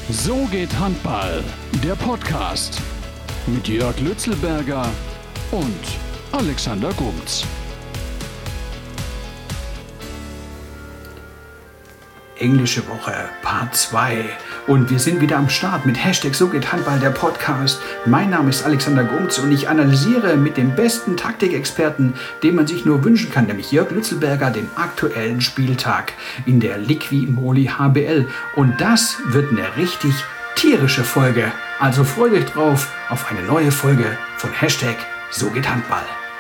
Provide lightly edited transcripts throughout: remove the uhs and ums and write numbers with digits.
So geht Handball, der Podcast mit Jörg Lützelberger und Alexander Gumz. Englische Woche, Part 2. Und wir sind wieder am Start mit Hashtag So geht Handball, der Podcast. Mein Name ist Alexander Gumz und ich analysiere mit dem besten Taktikexperten, den man sich nur wünschen kann, nämlich Jörg Lützelberger, den aktuellen Spieltag in der Liqui Moly HBL. Und das wird eine richtig tierische Folge. Also freut euch drauf auf eine neue Folge von Hashtag So geht Handball.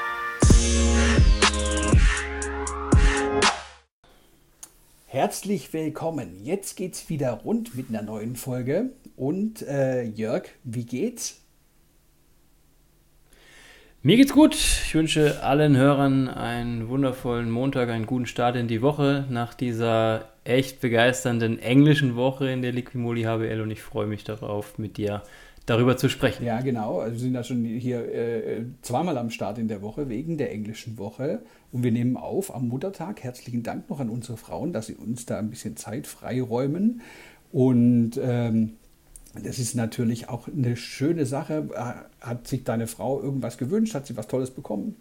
Herzlich willkommen. Jetzt geht's wieder rund mit einer neuen Folge. Und Jörg, wie geht's? Mir geht's gut. Ich wünsche allen Hörern einen wundervollen Montag, einen guten Start in die Woche nach dieser echt begeisternden englischen Woche in der Liqui Moly HBL und ich freue mich darauf, mit dir darüber zu sprechen. Ja, genau. Also wir sind ja schon hier zweimal am Start in der Woche wegen der englischen Woche. Und wir nehmen auf am Muttertag. Herzlichen Dank noch an unsere Frauen, dass sie uns da ein bisschen Zeit freiräumen. Und das ist natürlich auch eine schöne Sache. Hat sich deine Frau irgendwas gewünscht? Hat sie was Tolles bekommen?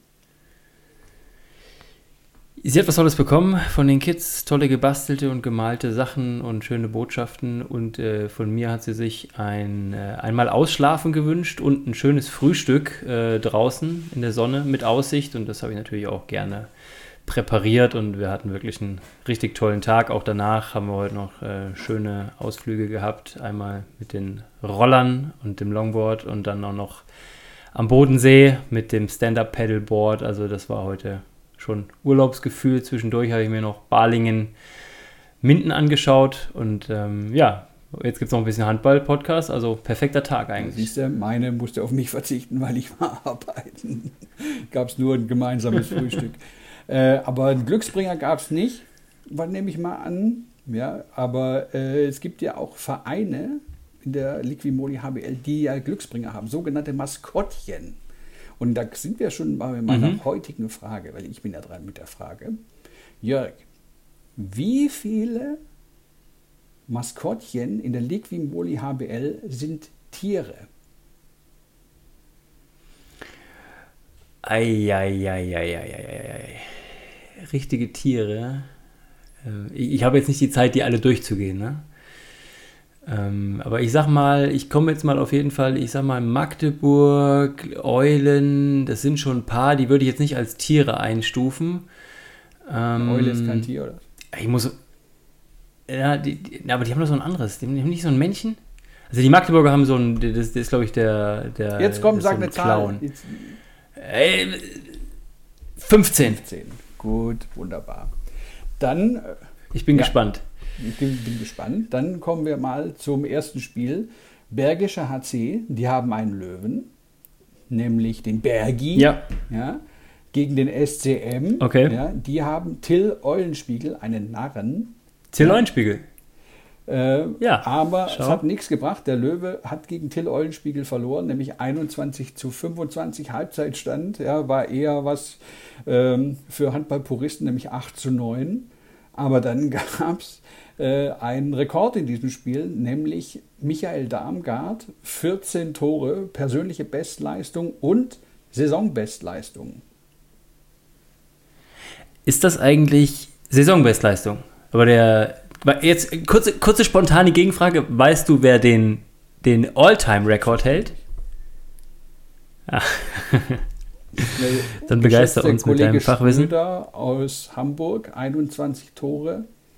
Sie hat was Tolles bekommen von den Kids, tolle gebastelte und gemalte Sachen und schöne Botschaften und von mir hat sie sich einmal Ausschlafen gewünscht und ein schönes Frühstück draußen in der Sonne mit Aussicht und das habe ich natürlich auch gerne präpariert und wir hatten wirklich einen richtig tollen Tag. Auch danach haben wir heute noch schöne Ausflüge gehabt, einmal mit den Rollern und dem Longboard und dann auch noch am Bodensee mit dem Stand-Up-Paddleboard, also das war heute schon Urlaubsgefühl. Zwischendurch habe ich mir noch Balingen-Minden angeschaut und jetzt gibt es noch ein bisschen Handball-Podcast, also perfekter Tag eigentlich. Siehst du, meine musste auf mich verzichten, weil ich war arbeiten. Gab es nur ein gemeinsames Frühstück. Aber einen Glücksbringer gab es nicht, nehme ich mal an. Ja, aber es gibt ja auch Vereine in der Liqui Moly HBL, die ja Glücksbringer haben, sogenannte Maskottchen. Und da sind wir schon bei meiner heutigen Frage, weil ich bin ja dran mit der Frage. Jörg, wie viele Maskottchen in der Liqui Moly HBL sind Tiere? Richtige Tiere. Ich habe jetzt nicht die Zeit, die alle durchzugehen, ne? Aber ich sag mal, ich komme jetzt mal auf jeden Fall, Magdeburg, Eulen, das sind schon ein paar, die würde ich jetzt nicht als Tiere einstufen. Eule ist kein Tier, oder? Ich muss, aber die haben doch so ein anderes, die haben nicht so ein Männchen? Also die Magdeburger haben so ein, das ist glaube ich der jetzt komm, sag so eine Zahl. 15. Gut, wunderbar. Dann... Ich bin gespannt. Ich bin gespannt. Dann kommen wir mal zum ersten Spiel. Bergischer HC, die haben einen Löwen, nämlich den Bergi, ja, gegen den SCM. Okay. Ja, die haben Till Eulenspiegel, einen Narren. Till Eulenspiegel? Aber es hat nichts gebracht. Der Löwe hat gegen Till Eulenspiegel verloren, nämlich 21:25 Halbzeitstand. Ja, war eher was für Handballpuristen, nämlich 8:9. Aber dann gab es einen Rekord in diesem Spiel, nämlich Michael Darmgard, 14 Tore, persönliche Bestleistung und Saisonbestleistung. Ist das eigentlich Saisonbestleistung? Aber jetzt kurze spontane Gegenfrage, weißt du, wer den All-Time-Rekord hält? Ja. Dann begeister uns mit deinem Fachwissen. Schröder aus Hamburg, 21 Tore.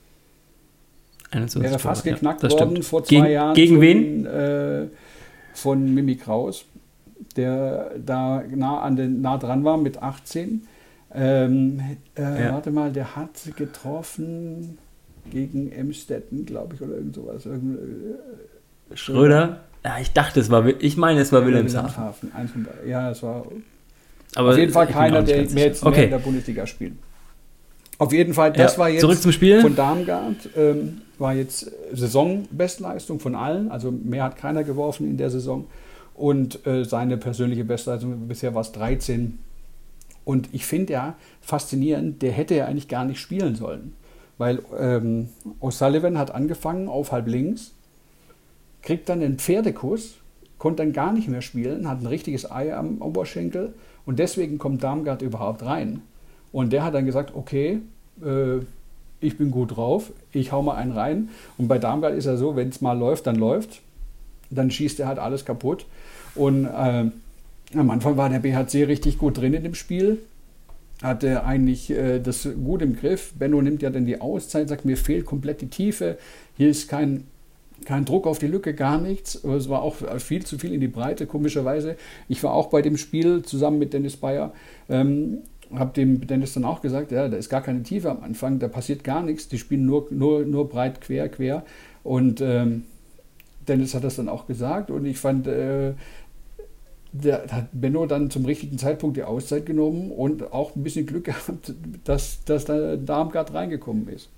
21 wäre fast Tore, geknackt ja, worden vor 2 Jahren. Gegen wen? Von Mimi Kraus, der da nah dran war mit 18. Warte mal, der hat getroffen gegen Emstetten, glaube ich, oder irgend sowas. Schröder? Ja, ich meine, es war Wilhelmshaven. Ja, es war... Aber auf jeden Fall keiner, der jetzt mehr in der Bundesliga spielt. Auf jeden Fall, das war jetzt zurück zum Spiel. Von Darmgard, war jetzt Saisonbestleistung von allen, also mehr hat keiner geworfen in der Saison und seine persönliche Bestleistung bisher war es 13. Und ich finde ja faszinierend, der hätte ja eigentlich gar nicht spielen sollen, weil O'Sullivan hat angefangen auf halb links, kriegt dann einen Pferdekuss, konnte dann gar nicht mehr spielen, hat ein richtiges Ei am Oberschenkel und deswegen kommt Damgard überhaupt rein. Und der hat dann gesagt, okay, ich bin gut drauf, ich hau mal einen rein. Und bei Damgard ist ja so, wenn es mal läuft, dann schießt er halt alles kaputt. Und am Anfang war der BHC richtig gut drin in dem Spiel, hatte eigentlich das gut im Griff. Benno nimmt ja dann die Auszeit, sagt, mir fehlt komplett die Tiefe, hier ist kein Druck auf die Lücke, gar nichts. Es war auch viel zu viel in die Breite, komischerweise. Ich war auch bei dem Spiel zusammen mit Dennis Bayer, habe dem Dennis dann auch gesagt, ja, da ist gar keine Tiefe am Anfang, da passiert gar nichts, die spielen nur breit, quer. Und Dennis hat das dann auch gesagt und ich fand, da hat Benno dann zum richtigen Zeitpunkt die Auszeit genommen und auch ein bisschen Glück gehabt, dass da Damgard reingekommen ist.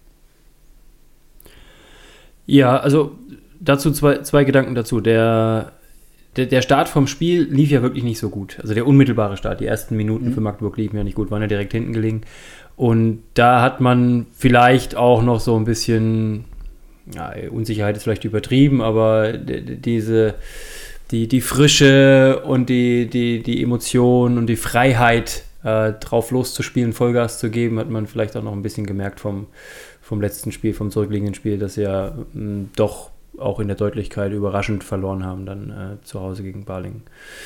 Ja, also dazu zwei Gedanken dazu. Der Start vom Spiel lief ja wirklich nicht so gut. Also der unmittelbare Start, die ersten Minuten für Magdeburg liefen ja nicht gut, waren ja direkt hinten gelegen. Und da hat man vielleicht auch noch so ein bisschen, ja, Unsicherheit ist vielleicht übertrieben, aber die Frische und die Emotion und die Freiheit, drauf loszuspielen, Vollgas zu geben, hat man vielleicht auch noch ein bisschen gemerkt vom letzten Spiel, vom zurückliegenden Spiel, dass sie ja doch auch in der Deutlichkeit überraschend verloren haben, dann zu Hause gegen Balingen.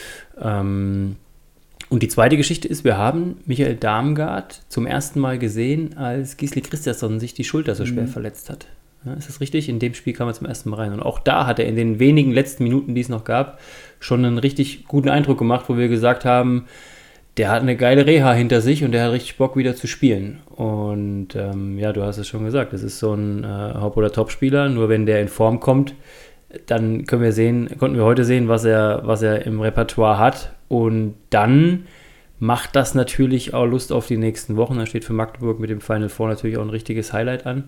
Und die zweite Geschichte ist, wir haben Michael Damgard zum ersten Mal gesehen, als Gisli Christiansson sich die Schulter so schwer verletzt hat. Ja, ist das richtig? In dem Spiel kam er zum ersten Mal rein. Und auch da hat er in den wenigen letzten Minuten, die es noch gab, schon einen richtig guten Eindruck gemacht, wo wir gesagt haben, der hat eine geile Reha hinter sich und der hat richtig Bock, wieder zu spielen. Und ja, du hast es schon gesagt, das ist so ein Haupt- oder Topspieler, nur wenn der in Form kommt, dann konnten wir heute sehen, was er im Repertoire hat. Und dann macht das natürlich auch Lust auf die nächsten Wochen. Da steht für Magdeburg mit dem Final Four natürlich auch ein richtiges Highlight an.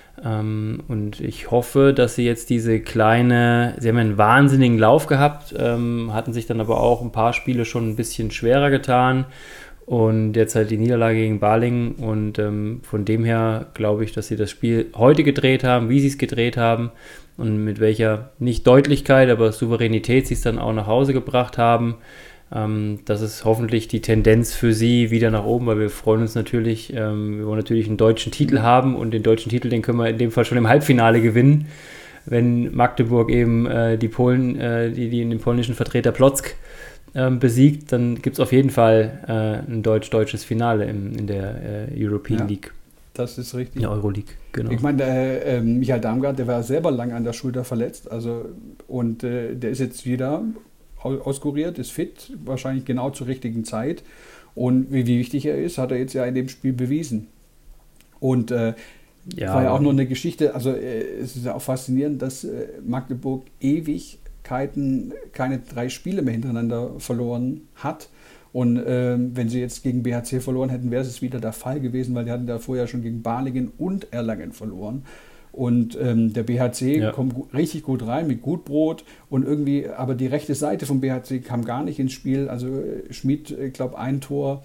Und ich hoffe, dass sie jetzt sie haben einen wahnsinnigen Lauf gehabt, hatten sich dann aber auch ein paar Spiele schon ein bisschen schwerer getan und jetzt halt die Niederlage gegen Balingen und von dem her glaube ich, dass sie das Spiel heute gedreht haben, wie sie es gedreht haben und mit welcher, nicht Deutlichkeit, aber Souveränität sie es dann auch nach Hause gebracht haben. Das ist hoffentlich die Tendenz für sie wieder nach oben, weil wir freuen uns natürlich, wir wollen natürlich einen deutschen Titel haben und den deutschen Titel, den können wir in dem Fall schon im Halbfinale gewinnen, wenn Magdeburg eben die Polen, die den polnischen Vertreter Płock besiegt, dann gibt es auf jeden Fall ein deutsches Finale in der European League. Das ist richtig. In der Euroleague, genau. Ich meine, der Michael Damgard, der war selber lang an der Schulter verletzt, und der ist jetzt wieder auskuriert, ist fit, wahrscheinlich genau zur richtigen Zeit. Und wie wichtig er ist, hat er jetzt ja in dem Spiel bewiesen. Und war ja auch nur eine Geschichte, also es ist ja auch faszinierend, dass Magdeburg Ewigkeiten keine 3 Spiele mehr hintereinander verloren hat. Und wenn sie jetzt gegen BHC verloren hätten, wäre es wieder der Fall gewesen, weil die hatten da vorher schon gegen Balingen und Erlangen verloren. Und der BHC kommt richtig gut rein mit Gutbrot und irgendwie, aber die rechte Seite vom BHC kam gar nicht ins Spiel. Also Schmid, ich glaube, ein Tor,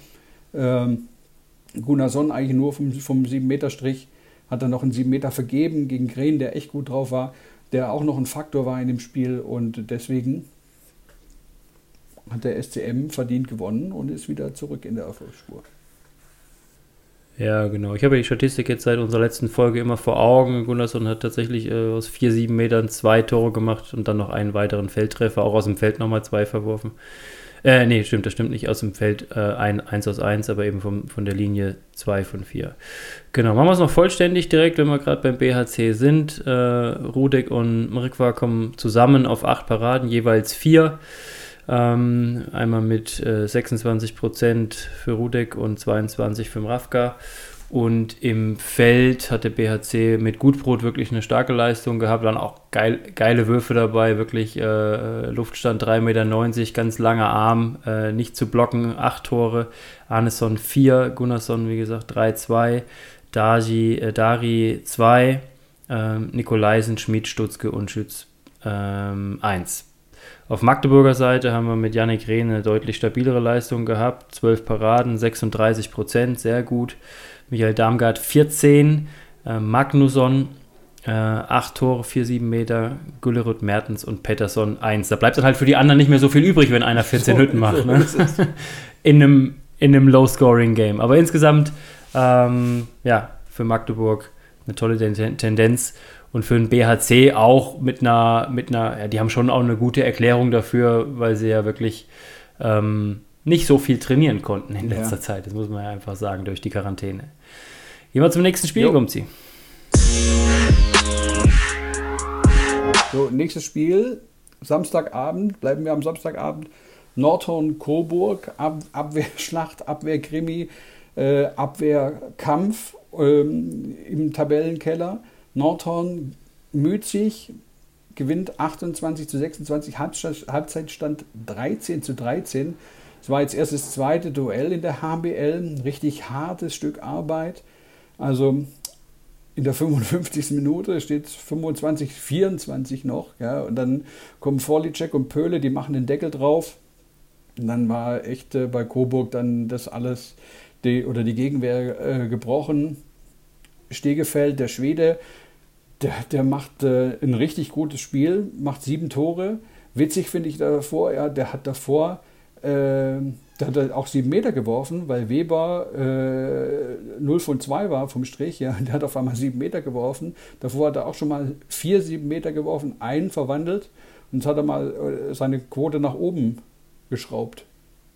Gunnarsson eigentlich nur vom 7-Meter-Strich, hat dann noch einen 7 Meter vergeben gegen Green, der echt gut drauf war, der auch noch ein Faktor war in dem Spiel und deswegen hat der SCM verdient gewonnen und ist wieder zurück in der Erfolgsspur. Ja, genau. Ich habe die Statistik jetzt seit unserer letzten Folge immer vor Augen. Gunnarsson hat tatsächlich aus 4-7 Metern 2 Tore gemacht und dann noch einen weiteren Feldtreffer, auch aus dem Feld nochmal 2 verworfen. Das stimmt nicht. Aus dem Feld 1 aus 1, aber eben von der Linie 2 von 4. Genau, machen wir es noch vollständig direkt, wenn wir gerade beim BHC sind. Rudek und Mrkva kommen zusammen auf 8 Paraden, jeweils 4. Einmal mit 26% für Rudek und 22% für Mrkva. Und im Feld hat der BHC mit Gutbrot wirklich eine starke Leistung gehabt, dann auch geile Würfe dabei, wirklich Luftstand 3,90 Meter, ganz langer Arm, nicht zu blocken, 8 Tore, Arneson 4, Gunnarsson wie gesagt 3-2, Dari 2, Nikolaisen, Schmid, Stutzke und Schütz 1. Auf Magdeburger Seite haben wir mit Yannick Rehn eine deutlich stabilere Leistung gehabt. 12 Paraden, 36%, sehr gut. Michael Damgard 14, Magnusson 8 Tore, 4-7 Meter, Güllerud, Mertens und Pettersson 1. Da bleibt dann halt für die anderen nicht mehr so viel übrig, wenn einer 14 Hütten macht. Ne? In einem Low-Scoring-Game. Aber insgesamt, für Magdeburg eine tolle Tendenz. Und für den BHC auch mit einer, die haben schon auch eine gute Erklärung dafür, weil sie ja wirklich nicht so viel trainieren konnten in letzter Zeit. Das muss man ja einfach sagen, durch die Quarantäne. Gehen wir zum nächsten Spiel, Gumzi. So, nächstes Spiel, Samstagabend, bleiben wir am Samstagabend. Nordhorn-Coburg, Abwehrschlacht, Abwehrkrimi, Abwehrkampf im Tabellenkeller. Nordhorn müht sich, gewinnt 28-26, Halbzeitstand 13-13. Es war jetzt erst das zweite Duell in der HBL, ein richtig hartes Stück Arbeit. Also in der 55. Minute steht 25-24 noch. Ja, und dann kommen Vorlicek und Pöhle, die machen den Deckel drauf. Und dann war echt bei Coburg dann das alles, die Gegenwehr gebrochen. Stegefeld, der Schwede, der macht ein richtig gutes Spiel, macht 7 Tore. Witzig finde ich davor, der hat auch 7 Meter geworfen, weil Weber 0 von 2 war vom Strich. Ja, der hat auf einmal 7 Meter geworfen. Davor hat er auch schon mal 4 7 Meter geworfen, einen verwandelt. Und jetzt hat er mal seine Quote nach oben geschraubt.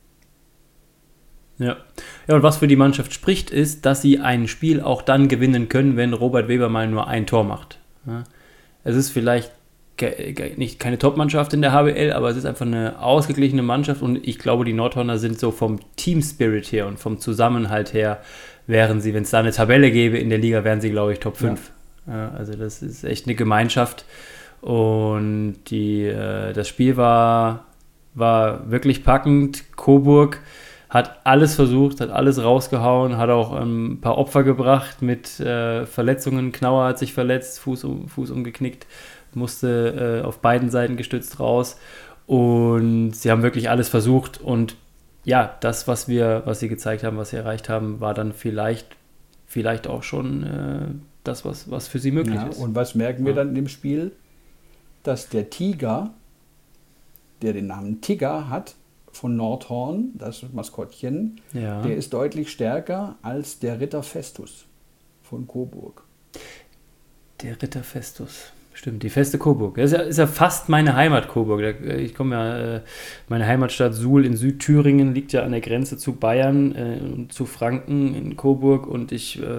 Ja, und was für die Mannschaft spricht, ist, dass sie ein Spiel auch dann gewinnen können, wenn Robert Weber mal nur ein Tor macht. Ja. Es ist vielleicht keine Top-Mannschaft in der HBL, aber es ist einfach eine ausgeglichene Mannschaft und ich glaube, die Nordhorner sind so vom Team-Spirit her und vom Zusammenhalt her, wären sie, wenn es da eine Tabelle gäbe in der Liga, wären sie, glaube ich, Top 5. Ja, also das ist echt eine Gemeinschaft und das Spiel war wirklich packend. Coburg hat alles versucht, hat alles rausgehauen, hat auch ein paar Opfer gebracht mit Verletzungen. Knauer hat sich verletzt, Fuß umgeknickt, musste auf beiden Seiten gestützt raus. Und sie haben wirklich alles versucht. Und ja, das, was sie gezeigt haben, was sie erreicht haben, war dann vielleicht auch schon das, was für sie möglich ist. Und was merken wir dann im Spiel? Dass der Tiger, der den Namen Tiger hat, von Nordhorn, das Maskottchen, der ist deutlich stärker als der Ritter Festus von Coburg. Der Ritter Festus, stimmt, die Feste Coburg. Das ist ja fast meine Heimat, Coburg. Ich komme ja, meine Heimatstadt Suhl in Südthüringen liegt ja an der Grenze zu Bayern und zu Franken in Coburg und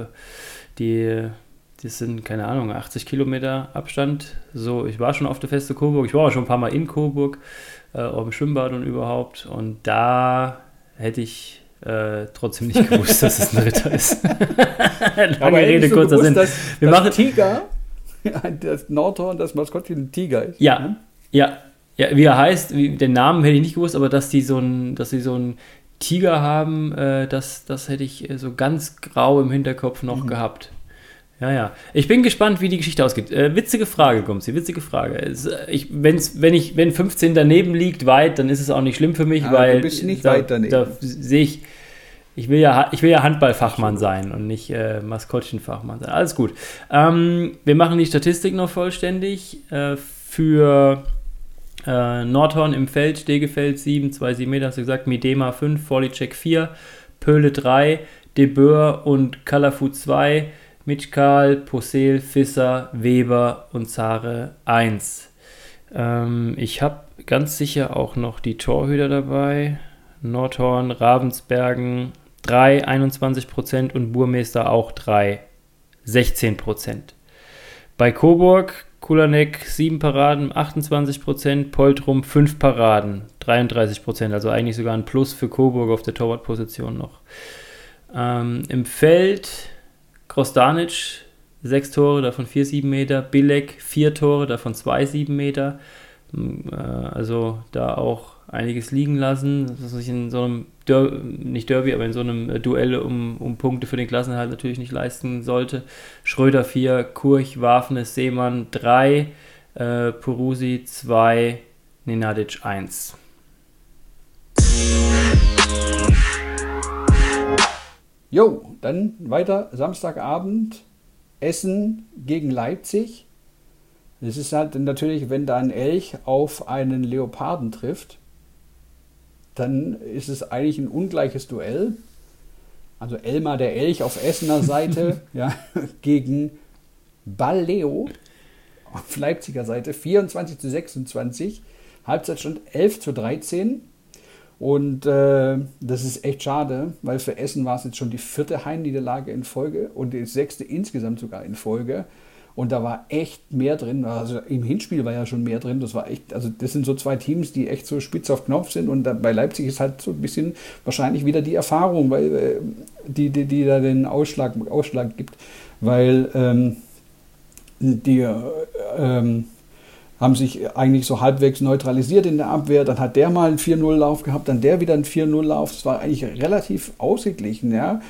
das sind, keine Ahnung, 80 Kilometer Abstand. So, ich war schon auf der Feste Coburg, ich war auch schon ein paar Mal in Coburg, auch im Schwimmbad und überhaupt. Und da hätte ich trotzdem nicht gewusst, dass es ein Ritter ist. Lange Rede, kurzer Sinn. Wir machen Tiger, das Nordhorn, das Maskottchen ein Tiger ist. Ja, wie er heißt, den Namen hätte ich nicht gewusst, aber dass sie so einen Tiger haben, das hätte ich so ganz grau im Hinterkopf noch gehabt. Ja. Ich bin gespannt, wie die Geschichte ausgeht. Witzige Frage, Gumsi, witzige Frage. Wenn 15 daneben liegt, weit, dann ist es auch nicht schlimm für mich, weil du bist nicht weit daneben. Da sehe ich will ja Handballfachmann sein und nicht Maskottchenfachmann sein. Alles gut. Wir machen die Statistik noch vollständig. Für Nordhorn im Feld, Stegefeld 7, 2,7 Meter, hast du gesagt, Midema 5, Vorlicek 4, Pöhle 3, De Boer und Kalafu 2, Mitschkal, Posel, Fisser, Weber und Zare 1. Ich habe ganz sicher auch noch die Torhüter dabei. Nordhorn, Ravensbergen 3, 21% und Burmeister auch 3, 16%. Bei Coburg, Kulanek 7 Paraden, 28%, Poltrum 5 Paraden, 33%. Also eigentlich sogar ein Plus für Coburg auf der Torwartposition noch. Im Feld Krostanic 6 Tore, davon 4 7 Meter. Bilek 4 Tore, davon 2 7 Meter. Also da auch einiges liegen lassen, dass sich in so einem nicht Derby, aber in so einem Duell um Punkte für den Klassenerhalt natürlich nicht leisten sollte. Schröder 4, Kurch, Wafnes, Seemann 3, Purusi 2, Nenadic 1. Jo, dann weiter, Samstagabend, Essen gegen Leipzig. Das ist halt natürlich, wenn da ein Elch auf einen Leoparden trifft, dann ist es eigentlich ein ungleiches Duell. Also Elmar der Elch auf Essener Seite ja, gegen Balleo auf Leipziger Seite 24:26, Halbzeitstand 11:13. Und das ist echt schade, weil für Essen war es jetzt schon die 4. Heimniederlage in Folge und die 6. insgesamt sogar in Folge. Und da war echt mehr drin. Also im Hinspiel war ja schon mehr drin. Das war echt, also das sind so 2 Teams, die echt so spitz auf Knopf sind. Und bei Leipzig ist halt so ein bisschen wahrscheinlich wieder die Erfahrung, weil die da den Ausschlag gibt. Weil die haben sich eigentlich so halbwegs neutralisiert in der Abwehr. Dann hat der mal einen 4-0-Lauf gehabt, dann der wieder einen 4-0-Lauf. Das war eigentlich relativ ausgeglichen. Ja?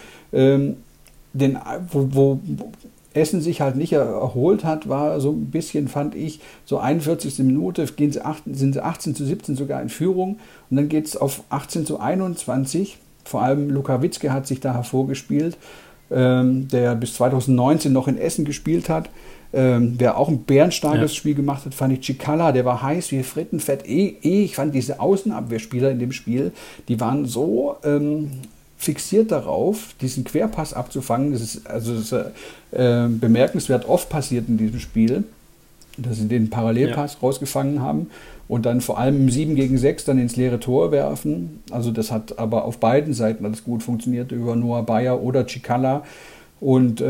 Wo Essen sich halt nicht erholt hat, war so ein bisschen, fand ich, so 41. Minute sind sie 18:17 sogar in Führung. Und dann geht es auf 18:21. Vor allem Luka Witzke hat sich da hervorgespielt, der bis 2019 noch in Essen gespielt hat. Wer auch ein bärenstarkes Spiel gemacht hat, fand ich Cicala, der war heiß wie Frittenfett. Ich fand diese Außenabwehrspieler in dem Spiel, die waren so fixiert darauf, diesen Querpass abzufangen. Das ist bemerkenswert oft passiert in diesem Spiel, dass sie den Parallelpass rausgefangen haben und dann vor allem im 7-gegen-6 dann ins leere Tor werfen. Also das hat aber auf beiden Seiten alles gut funktioniert, über Noah Bayer oder Cicala. Und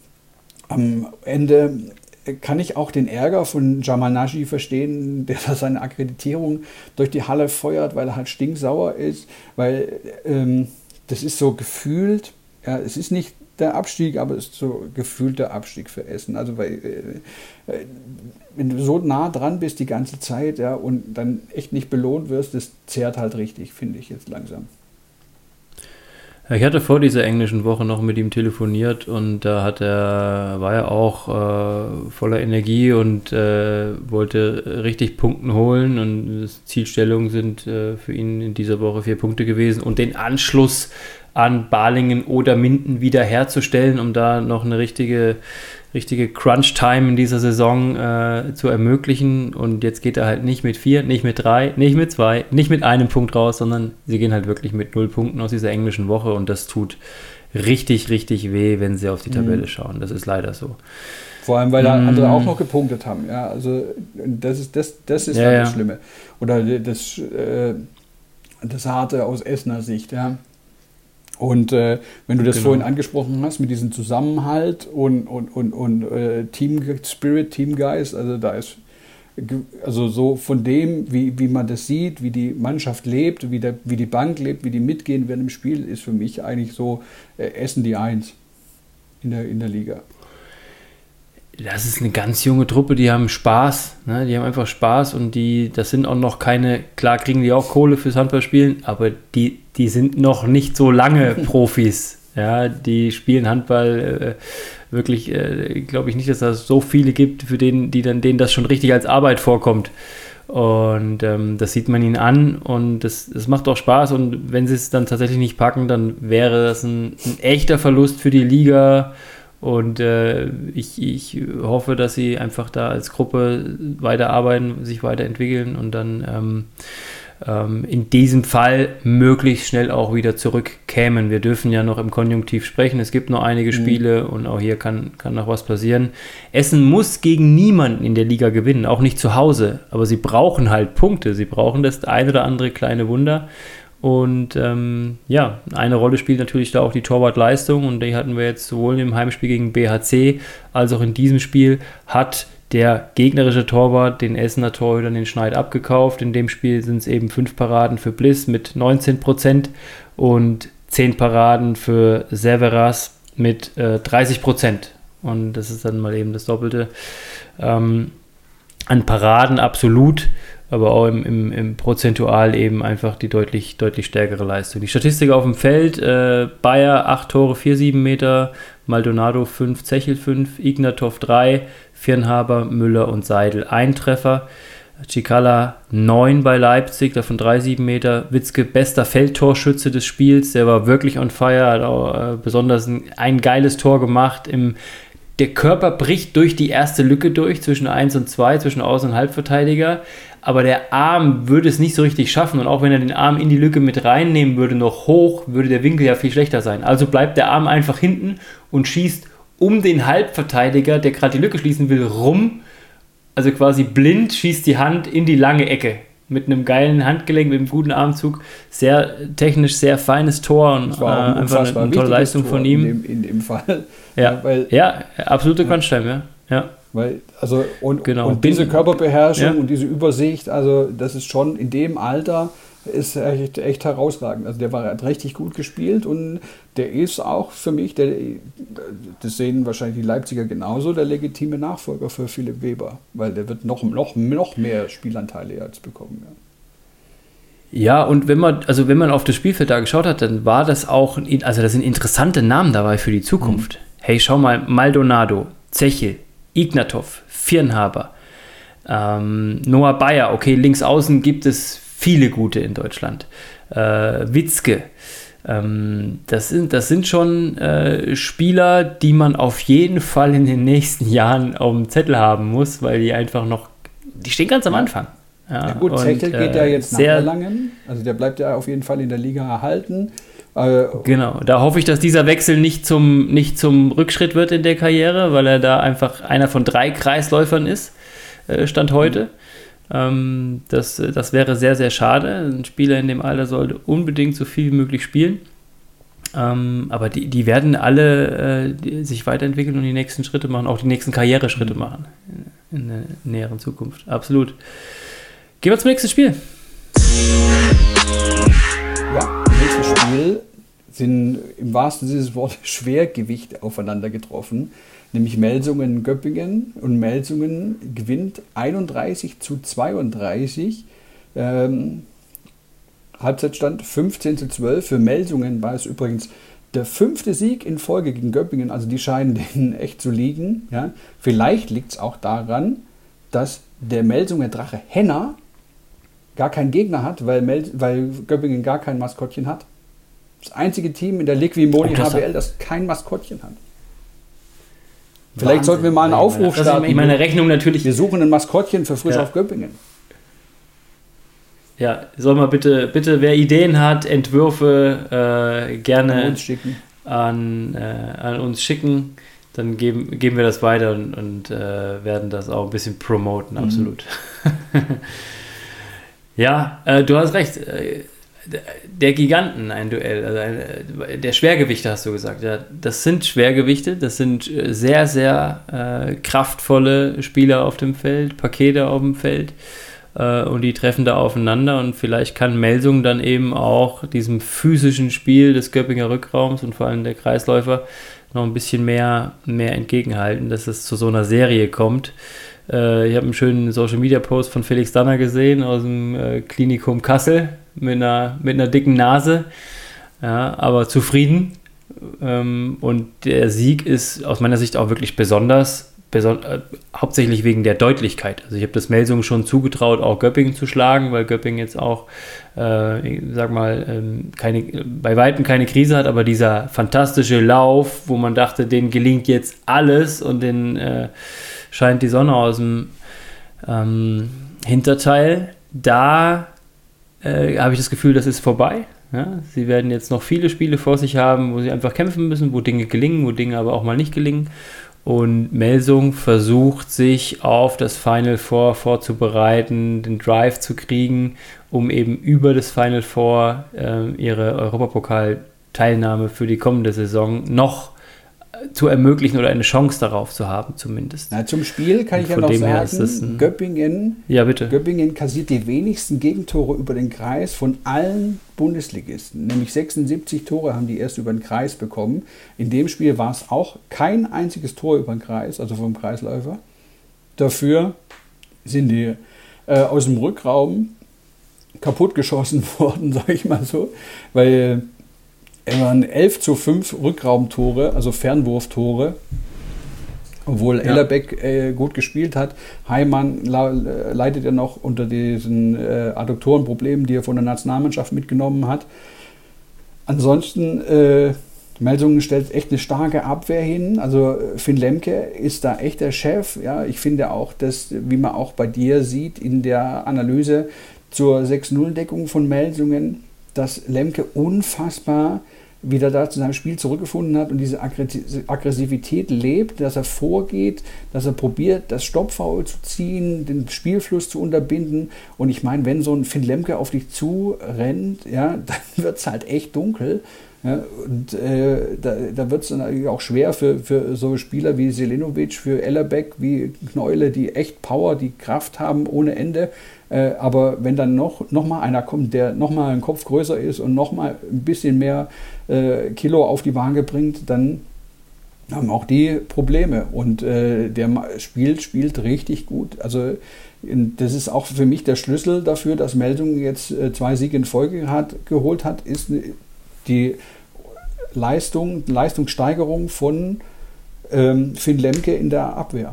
am Ende kann ich auch den Ärger von Jamal Naji verstehen, der da seine Akkreditierung durch die Halle feuert, weil er halt stinksauer ist, weil das ist so gefühlt, ja, es ist nicht der Abstieg, aber es ist so gefühlter Abstieg für Essen. Also weil, wenn du so nah dran bist die ganze Zeit, ja, und dann echt nicht belohnt wirst, das zehrt halt richtig, finde ich jetzt langsam. Ich hatte vor dieser englischen Woche noch mit ihm telefoniert und da war er auch voller Energie und wollte richtig Punkten holen und Zielstellungen sind für ihn in dieser Woche 4 Punkte gewesen und den Anschluss an Balingen oder Minden wiederherzustellen, um da noch eine richtige Crunch-Time in dieser Saison zu ermöglichen. Und jetzt geht er halt nicht mit 4, nicht mit 3, nicht mit 2, nicht mit 1 Punkt raus, sondern sie gehen halt wirklich mit 0 Punkten aus dieser englischen Woche und das tut richtig, richtig weh, wenn sie auf die Tabelle schauen. Das ist leider so. Vor allem, weil da andere auch noch gepunktet haben. Ja, also das ist das Schlimme. Oder das Harte aus Essener Sicht, ja. Und wenn du das vorhin angesprochen hast mit diesem Zusammenhalt und Team Spirit, Teamgeist, also da ist also so von dem, wie man das sieht, wie die Mannschaft lebt, wie die Bank lebt, wie die mitgehen während dem Spiel, ist für mich eigentlich so Essen die 1 in der Liga. Das ist eine ganz junge Truppe, die haben Spaß, ne? Die haben einfach Spaß und das sind auch noch keine, klar kriegen die auch Kohle fürs Handballspielen, aber die sind noch nicht so lange Profis, ja, die spielen Handball wirklich, glaube ich nicht, dass es so viele gibt, für denen das schon richtig als Arbeit vorkommt und das sieht man ihnen an und das macht auch Spaß und wenn sie es dann tatsächlich nicht packen, dann wäre das ein echter Verlust für die Liga. Und ich hoffe, dass sie einfach da als Gruppe weiterarbeiten, sich weiterentwickeln und dann in diesem Fall möglichst schnell auch wieder zurückkämen. Wir dürfen ja noch im Konjunktiv sprechen. Es gibt noch einige Spiele und auch hier kann noch was passieren. Essen muss gegen niemanden in der Liga gewinnen, auch nicht zu Hause. Aber sie brauchen halt Punkte. Sie brauchen das ein oder andere kleine Wunder. Und eine Rolle spielt natürlich da auch die Torwartleistung und die hatten wir jetzt sowohl im Heimspiel gegen BHC als auch in diesem Spiel hat der gegnerische Torwart den Essener Torhütern den Schneid abgekauft. In dem Spiel sind es eben 5 Paraden für Bliss mit 19% und 10 Paraden für Severas mit 30%. Und das ist dann mal eben das Doppelte an Paraden absolut, aber auch im Prozentual eben einfach die deutlich stärkere Leistung. Die Statistik auf dem Feld, Bayer 8 Tore, 4,7 Meter, Maldonado 5, Zechel 5, Ignatov 3, Firnhaber, Müller und Seidel 1 Treffer, Cicala 9 bei Leipzig, davon 3,7 Meter, Witzke bester Feldtorschütze des Spiels, der war wirklich on fire, hat auch besonders ein geiles Tor gemacht im der Körper bricht durch die erste Lücke durch, zwischen 1 und 2, zwischen Außen- und Halbverteidiger, aber der Arm würde es nicht so richtig schaffen und auch wenn er den Arm in die Lücke mit reinnehmen würde, noch hoch, würde der Winkel ja viel schlechter sein. Also bleibt der Arm einfach hinten und schießt um den Halbverteidiger, der gerade die Lücke schließen will, rum, also quasi blind schießt die Hand in die lange Ecke. Mit einem geilen Handgelenk, mit einem guten Armzug, sehr technisch, sehr feines Tor und das war einfach eine tolle Leistung Tor von ihm. In dem Fall. Ja, absolute Quantsteinbe, ja. Weil, also, und Ja. diese Körperbeherrschung und diese Übersicht, also das ist schon in dem Alter, ist echt herausragend. Also der hat richtig gut gespielt und der ist auch für mich, das sehen wahrscheinlich die Leipziger genauso, der legitime Nachfolger für Philipp Weber, weil der wird noch mehr Spielanteile jetzt bekommen. Ja, und wenn man auf das Spielfeld da geschaut hat, dann war das auch, also da sind interessante Namen dabei für die Zukunft. Hey, schau mal, Maldonado, Zechel, Ignatov, Firnhaber, Noah Bayer, okay, links außen gibt es viele gute in Deutschland. Witzke. Das sind schon Spieler, die man auf jeden Fall in den nächsten Jahren auf dem Zettel haben muss, weil die einfach noch, die stehen ganz am Anfang. Ja gut, Zechel geht ja jetzt nach Erlangen, also der bleibt ja auf jeden Fall in der Liga erhalten. Genau, da hoffe ich, dass dieser Wechsel nicht zum Rückschritt wird in der Karriere, weil er da einfach einer von 3 Kreisläufern ist, Stand heute. Das wäre sehr, sehr schade. Ein Spieler in dem Alter sollte unbedingt so viel wie möglich spielen. Aber die werden alle sich weiterentwickeln und die nächsten Schritte machen, auch die nächsten Karriereschritte machen in der näheren Zukunft. Absolut. Gehen wir zum nächsten Spiel. Ja, im nächsten Spiel sind im wahrsten Sinne des Wortes Schwergewicht aufeinander getroffen. Nämlich Melsungen-Göppingen und Melsungen gewinnt 31:32. Halbzeitstand 15:12. Für Melsungen war es übrigens der 5. Sieg in Folge gegen Göppingen, also die scheinen denen echt zu liegen. Ja. Vielleicht liegt es auch daran, dass der Melsunger Drache Henner gar keinen Gegner hat, weil Göppingen gar kein Maskottchen hat. Das einzige Team in der Liquimoli HBL, das kein Maskottchen hat. Vielleicht sollten wir mal einen Aufruf starten. Ich meine Rechnung natürlich. Wir suchen ein Maskottchen für Frisch auf Göppingen. Ja, soll mal bitte, wer Ideen hat, Entwürfe gerne an uns schicken. Dann geben wir das weiter und werden das auch ein bisschen promoten, absolut. Ja, du hast recht. Der Giganten, ein Duell, also der Schwergewichte hast du gesagt, ja, das sind Schwergewichte, das sind sehr, sehr kraftvolle Spieler auf dem Feld, Pakete auf dem Feld und die treffen da aufeinander und vielleicht kann Melsung dann eben auch diesem physischen Spiel des Göppinger Rückraums und vor allem der Kreisläufer noch ein bisschen mehr entgegenhalten, dass es zu so einer Serie kommt. Ich habe einen schönen Social-Media-Post von Felix Danner gesehen aus dem Klinikum Kassel mit einer dicken Nase, ja, aber zufrieden. Und der Sieg ist aus meiner Sicht auch wirklich besonders, hauptsächlich wegen der Deutlichkeit. Also ich habe das Melsungen schon zugetraut, auch Göppingen zu schlagen, weil Göppingen jetzt auch, bei Weitem keine Krise hat, aber dieser fantastische Lauf, wo man dachte, denen gelingt jetzt alles und denen scheint die Sonne aus dem Hinterteil. Da habe ich das Gefühl, das ist vorbei. Ja? Sie werden jetzt noch viele Spiele vor sich haben, wo sie einfach kämpfen müssen, wo Dinge gelingen, wo Dinge aber auch mal nicht gelingen. Und Melsung versucht, sich auf das Final Four vorzubereiten, den Drive zu kriegen, um eben über das Final Four ihre Europapokal-Teilnahme für die kommende Saison noch zu ermöglichen oder eine Chance darauf zu haben, zumindest. Na, zum Spiel kann ich ja noch sagen, Göppingen kassiert die wenigsten Gegentore über den Kreis von allen Bundesligisten. Nämlich 76 Tore haben die erst über den Kreis bekommen. In dem Spiel war es auch kein einziges Tor über den Kreis, also vom Kreisläufer. Dafür sind die aus dem Rückraum kaputtgeschossen worden, sage ich mal so, weil es waren 11:5 Rückraumtore, also Fernwurftore, obwohl Ellerbeck gut gespielt hat. Heimann leidet ja noch unter diesen Adduktorenproblemen, die er von der Nationalmannschaft mitgenommen hat. Ansonsten Melsungen stellt echt eine starke Abwehr hin. Also Finn Lemke ist da echt der Chef. Ja, ich finde auch, dass, wie man auch bei dir sieht in der Analyse zur 6-0-Deckung von Melsungen, dass Lemke unfassbar wieder da zu seinem Spiel zurückgefunden hat und diese Aggressivität lebt, dass er vorgeht, dass er probiert, das Stoppfoul zu ziehen, den Spielfluss zu unterbinden. Und ich meine, wenn so ein Finn Lemke auf dich zurennt, ja, dann wird es halt echt dunkel. Ja, und da wird es dann natürlich auch schwer für so Spieler wie Selenovic, für Ellerbeck, wie Kneule, die echt Power, die Kraft haben ohne Ende. Aber wenn dann noch mal einer kommt, der noch mal einen Kopf größer ist und noch mal ein bisschen mehr Kilo auf die Waage bringt, dann haben auch die Probleme. Und der spielt richtig gut. Also das ist auch für mich der Schlüssel dafür, dass Melsungen jetzt 2 Siege in Folge geholt hat, ist die Leistungssteigerung von Finn Lemke in der Abwehr.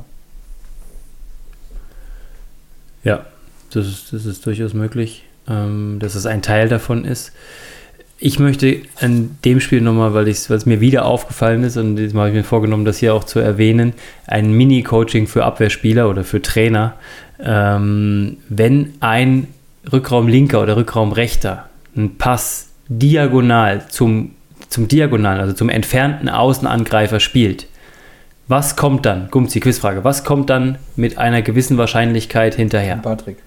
Ja, das ist durchaus möglich, dass es ein Teil davon ist. Ich möchte an dem Spiel nochmal, weil es mir wieder aufgefallen ist, und diesmal habe ich mir vorgenommen, das hier auch zu erwähnen, ein Mini-Coaching für Abwehrspieler oder für Trainer. Wenn ein Rückraumlinker oder Rückraumrechter einen Pass diagonal zum Diagonalen, also zum entfernten Außenangreifer spielt, was kommt dann? Gumzi, Quizfrage. Was kommt dann mit einer gewissen Wahrscheinlichkeit hinterher? Patrick.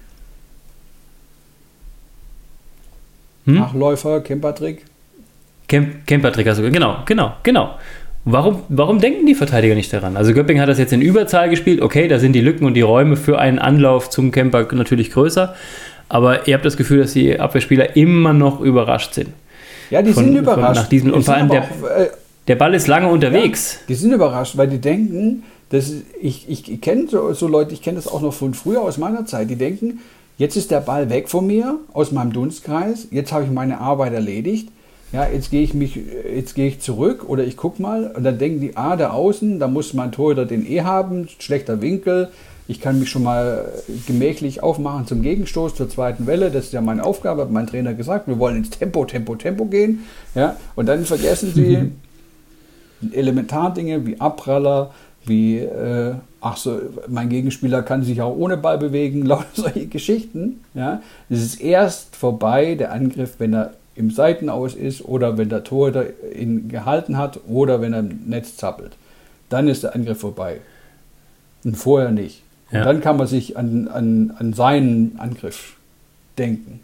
Nachläufer, Kempertrick. Kempertrick, also genau. Warum denken die Verteidiger nicht daran? Also Göpping hat das jetzt in Überzahl gespielt. Okay, da sind die Lücken und die Räume für einen Anlauf zum Kemper natürlich größer. Aber ihr habt das Gefühl, dass die Abwehrspieler immer noch überrascht sind. Ja, die sind überrascht. Und vor allem der Ball ist lange unterwegs. Ja, die sind überrascht, weil die denken, ich kenne so Leute, ich kenne das auch noch von früher aus meiner Zeit, die denken, jetzt ist der Ball weg von mir, aus meinem Dunstkreis, jetzt habe ich meine Arbeit erledigt, ja, jetzt gehe ich zurück oder ich gucke mal und dann denken die, da außen, da muss mein Torhüter den haben, schlechter Winkel, ich kann mich schon mal gemächlich aufmachen zum Gegenstoß, zur zweiten Welle. Das ist ja meine Aufgabe, hat mein Trainer gesagt. Wir wollen ins Tempo gehen. Ja? Und dann vergessen sie Elementardinge wie Abpraller, wie, mein Gegenspieler kann sich auch ohne Ball bewegen, lauter solche Geschichten. Ja? Es ist erst vorbei, der Angriff, wenn er im Seitenaus ist oder wenn der Torhüter ihn gehalten hat oder wenn er im Netz zappelt. Dann ist der Angriff vorbei. Und vorher nicht. Und dann kann man sich an seinen Angriff denken.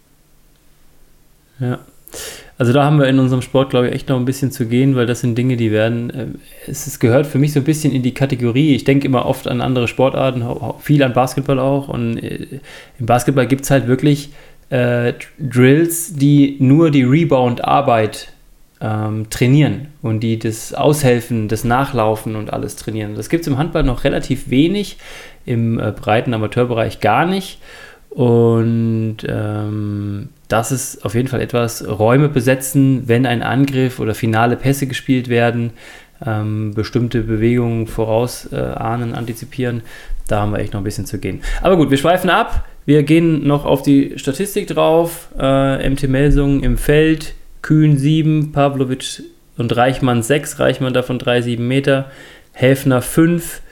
Ja, also da haben wir in unserem Sport, glaube ich, echt noch ein bisschen zu gehen, weil das sind Dinge, die werden, es gehört für mich so ein bisschen in die Kategorie, ich denke immer oft an andere Sportarten, viel an Basketball auch, und im Basketball gibt es halt wirklich Drills, die nur die Rebound-Arbeit trainieren und die das Aushelfen, das Nachlaufen und alles trainieren. Das gibt es im Handball noch relativ wenig, im breiten Amateurbereich gar nicht. Und das ist auf jeden Fall etwas, Räume besetzen, wenn ein Angriff oder finale Pässe gespielt werden, bestimmte Bewegungen vorausahnen, antizipieren, da haben wir echt noch ein bisschen zu gehen. Aber gut, wir schweifen ab, wir gehen noch auf die Statistik drauf, MT Melsungen im Feld, Kühn 7, Pavlovic und Reichmann 6, Reichmann davon 3,7 Meter, Häfner 5,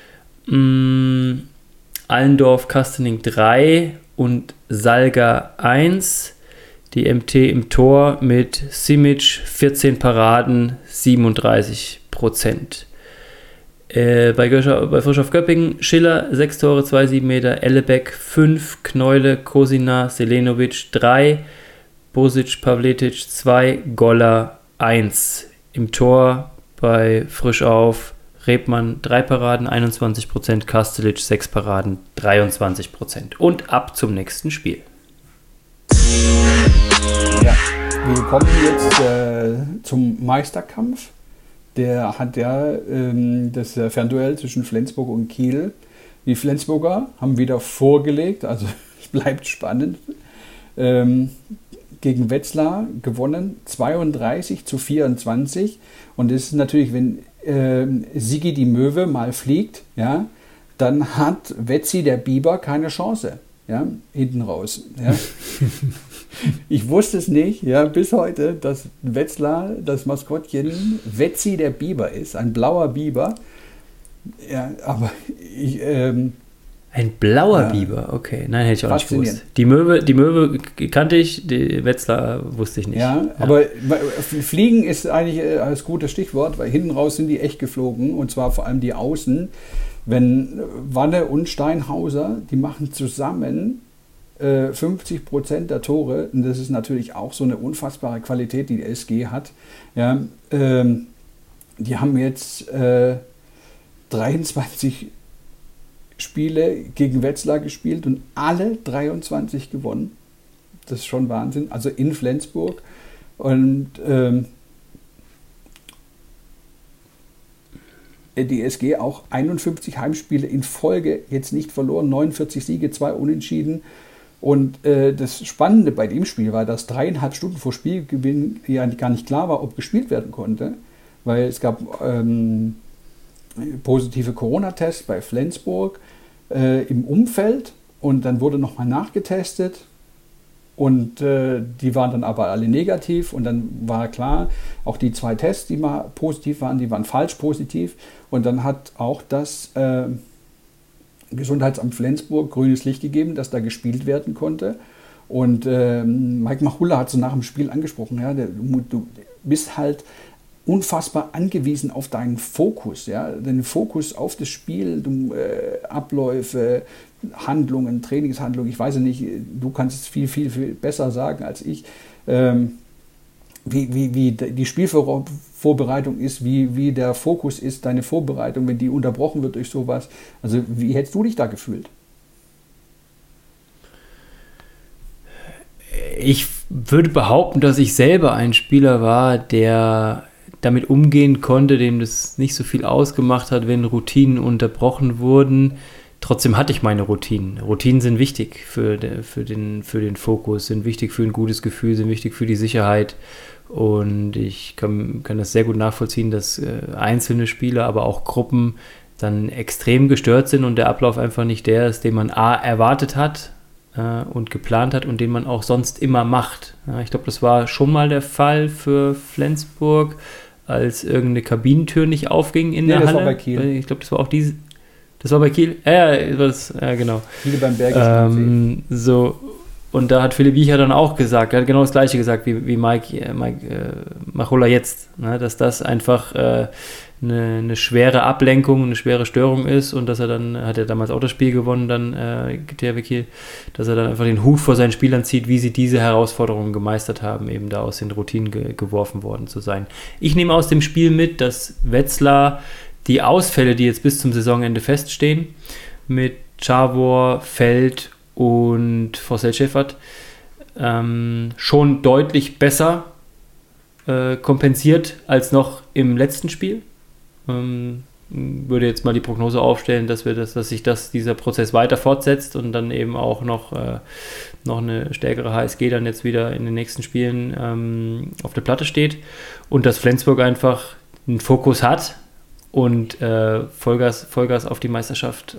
Allendorf, Kastening 3 und Salga 1. Die MT im Tor mit Simic 14 Paraden, 37%. Bei Frischhoff Göppingen Schiller 6 Tore, 2,7 Meter, Ellebeck 5, Kneule, Kosina, Selenovic 3, Bosic, Pavletic 2, Goller 1. Im Tor bei Frischauf Rebmann 3 Paraden, 21%, Kastelic 6 Paraden, 23%. Und ab zum nächsten Spiel. Ja, wir kommen jetzt zum Meisterkampf. Der hat das Fernduell zwischen Flensburg und Kiel. Die Flensburger haben wieder vorgelegt, also es bleibt spannend. Gegen Wetzlar gewonnen, 32-24. Und das ist natürlich, wenn Sigi die Möwe mal fliegt, ja, dann hat Wetzi der Biber keine Chance, ja, hinten raus. Ja. Ich wusste es nicht, ja, bis heute, dass Wetzlar das Maskottchen Wetzi der Biber ist, ein blauer Biber. Ja, aber ein blauer Biber, okay. Nein, hätte ich auch nicht gewusst. faszinierend. Die Möwe kannte ich, die Wetzlar wusste ich nicht. Ja, aber Fliegen ist eigentlich das gute Stichwort, weil hinten raus sind die echt geflogen und zwar vor allem die Außen. Wenn Wanne und Steinhauser, die machen zusammen 50% der Tore und das ist natürlich auch so eine unfassbare Qualität, die SG hat. Ja, die haben jetzt 23 Spiele gegen Wetzlar gespielt und alle 23 gewonnen. Das ist schon Wahnsinn. Also in Flensburg. Und die SG auch 51 Heimspiele in Folge jetzt nicht verloren, 49 Siege, 2 Unentschieden. Und das Spannende bei dem Spiel war, dass 3,5 Stunden vor Spielbeginn ja gar nicht klar war, ob gespielt werden konnte, weil es gab positive Corona-Tests bei Flensburg im Umfeld und dann wurde nochmal nachgetestet und die waren dann aber alle negativ und dann war klar, auch die 2 Tests, die mal positiv waren, die waren falsch positiv und dann hat auch das Gesundheitsamt Flensburg grünes Licht gegeben, dass da gespielt werden konnte und Mike Machulla hat so nach dem Spiel angesprochen, ja, du bist halt unfassbar angewiesen auf deinen Fokus, ja, den Fokus auf das Spiel, Abläufe, Handlungen, Trainingshandlungen, ich weiß nicht, du kannst es viel, viel, viel besser sagen als ich, wie die Spielvorbereitung ist, wie der Fokus ist, deine Vorbereitung, wenn die unterbrochen wird durch sowas. Also wie hättest du dich da gefühlt? Ich würde behaupten, dass ich selber ein Spieler war, der damit umgehen konnte, dem das nicht so viel ausgemacht hat, wenn Routinen unterbrochen wurden. Trotzdem hatte ich meine Routinen. Routinen sind wichtig für den Fokus, sind wichtig für ein gutes Gefühl, sind wichtig für die Sicherheit. Und ich kann das sehr gut nachvollziehen, dass einzelne Spieler, aber auch Gruppen dann extrem gestört sind und der Ablauf einfach nicht der ist, den man erwartet hat und geplant hat und den man auch sonst immer macht. Ja, ich glaube, das war schon mal der Fall für Flensburg, als irgendeine Kabinentür nicht aufging in der Halle. Das war bei Kiel. Ich glaube, das war auch diese. Das war bei Kiel? Ja, genau. Kiel beim Bergischen so. Und da hat Philipp Wiecher dann auch gesagt, er hat genau das Gleiche gesagt wie Mike Machulla jetzt, ne, dass das einfach eine schwere Ablenkung, eine schwere Störung ist und dass er dann, hat er damals auch das Spiel gewonnen, dann THW Kiel, dass er dann einfach den Hut vor seinen Spielern zieht, wie sie diese Herausforderungen gemeistert haben, eben da aus den Routinen geworfen worden zu sein. Ich nehme aus dem Spiel mit, dass Wetzlar die Ausfälle, die jetzt bis zum Saisonende feststehen, mit Czavor, Feld und Forssell Schäffert schon deutlich besser kompensiert als noch im letzten Spiel. Würde jetzt mal die Prognose aufstellen, dass sich dieser Prozess weiter fortsetzt und dann eben auch noch eine stärkere HSG dann jetzt wieder in den nächsten Spielen auf der Platte steht und dass Flensburg einfach einen Fokus hat und Vollgas auf die Meisterschaft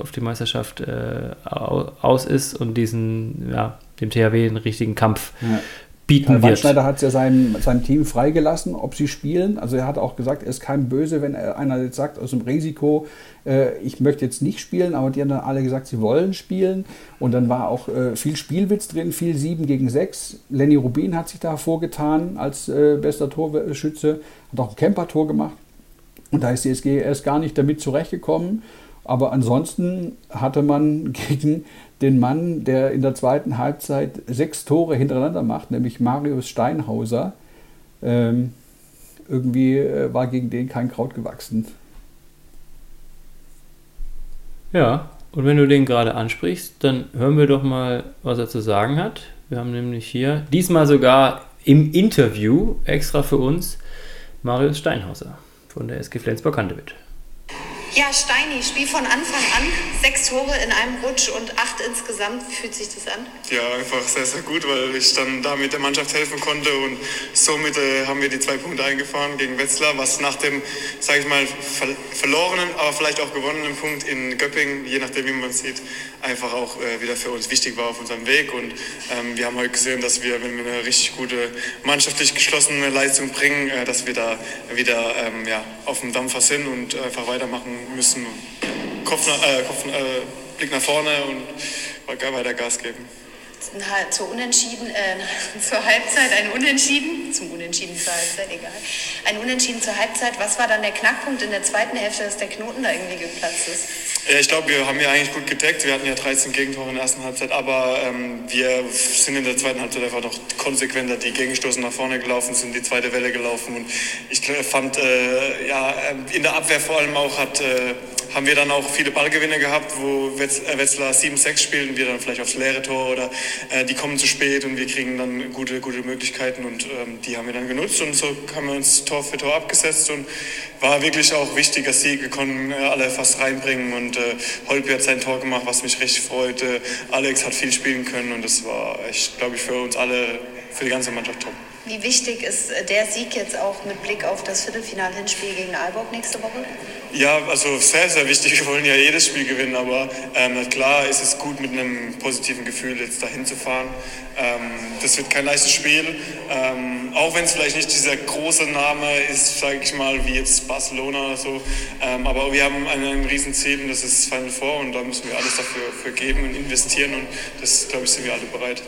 aus ist und dem THW einen richtigen Kampf bieten wird. Waldschneider hat es ja seinem Team freigelassen, ob sie spielen. Also er hat auch gesagt, er ist kein Böse, wenn einer jetzt sagt, aus dem Risiko, ich möchte jetzt nicht spielen, aber die haben dann alle gesagt, sie wollen spielen. Und dann war auch viel Spielwitz drin, viel 7-6. Lenny Rubin hat sich da vorgetan als bester Torschütze, hat auch ein Camper-Tor gemacht. Und da ist die SG erst gar nicht damit zurechtgekommen. Aber ansonsten hatte man gegen den Mann, der in der zweiten Halbzeit 6 Tore hintereinander macht, nämlich Marius Steinhauser, irgendwie war gegen den kein Kraut gewachsen. Ja, und wenn du den gerade ansprichst, dann hören wir doch mal, was er zu sagen hat. Wir haben nämlich hier, diesmal sogar im Interview, extra für uns, Marius Steinhauser von der SG Flensburg-Handewitt. Ja, Steini, Spiel von Anfang an, 6 Tore in einem Rutsch und 8 insgesamt. Wie fühlt sich das an? Ja, einfach sehr, sehr gut, weil ich dann damit der Mannschaft helfen konnte und somit haben wir die 2 Punkte eingefahren gegen Wetzlar, was nach dem, sage ich mal, verlorenen, aber vielleicht auch gewonnenen Punkt in Göppingen, je nachdem wie man es sieht, einfach auch wieder für uns wichtig war auf unserem Weg. Und wir haben heute gesehen, dass wir, wenn wir eine richtig gute mannschaftlich geschlossene Leistung bringen, dass wir da wieder auf dem Dampfer sind und einfach weitermachen müssen. Blick nach vorne und weiter Gas geben. Zur Halbzeit ein Unentschieden, zum Unentschieden zur Halbzeit, egal. Ein Unentschieden zur Halbzeit. Was war dann der Knackpunkt in der zweiten Hälfte, dass der Knoten da irgendwie geplatzt ist? Ja, ich glaube, wir haben ja eigentlich gut gedeckt. Wir hatten ja 13 Gegentore in der ersten Halbzeit, aber wir sind in der zweiten Halbzeit einfach noch konsequenter. Die Gegenstoßen nach vorne gelaufen sind, die zweite Welle gelaufen. Und ich fand, in der Abwehr vor allem auch haben wir dann auch viele Ballgewinne gehabt, wo Wetzlar 7-6 spielen und wir dann vielleicht aufs leere Tor oder die kommen zu spät und wir kriegen dann gute Möglichkeiten und die haben wir dann genutzt und so haben wir uns Tor für Tor abgesetzt und war wirklich auch wichtiger Sieg. Wir konnten alle fast reinbringen und Holpi hat sein Tor gemacht, was mich richtig freut. Alex hat viel spielen können und das war echt, glaube ich, für uns alle, für die ganze Mannschaft top. Wie wichtig ist der Sieg jetzt auch mit Blick auf das Viertelfinal-Hinspiel gegen Aalborg nächste Woche? Ja, also sehr, sehr wichtig. Wir wollen ja jedes Spiel gewinnen, aber klar ist es gut, mit einem positiven Gefühl jetzt dahin zu fahren. Das wird kein leichtes Spiel, auch wenn es vielleicht nicht dieser große Name ist, sage ich mal, wie jetzt Barcelona oder so. Aber wir haben ein Riesenziel und das ist das Final Four und da müssen wir alles dafür geben und investieren und das, glaube ich, sind wir alle bereit.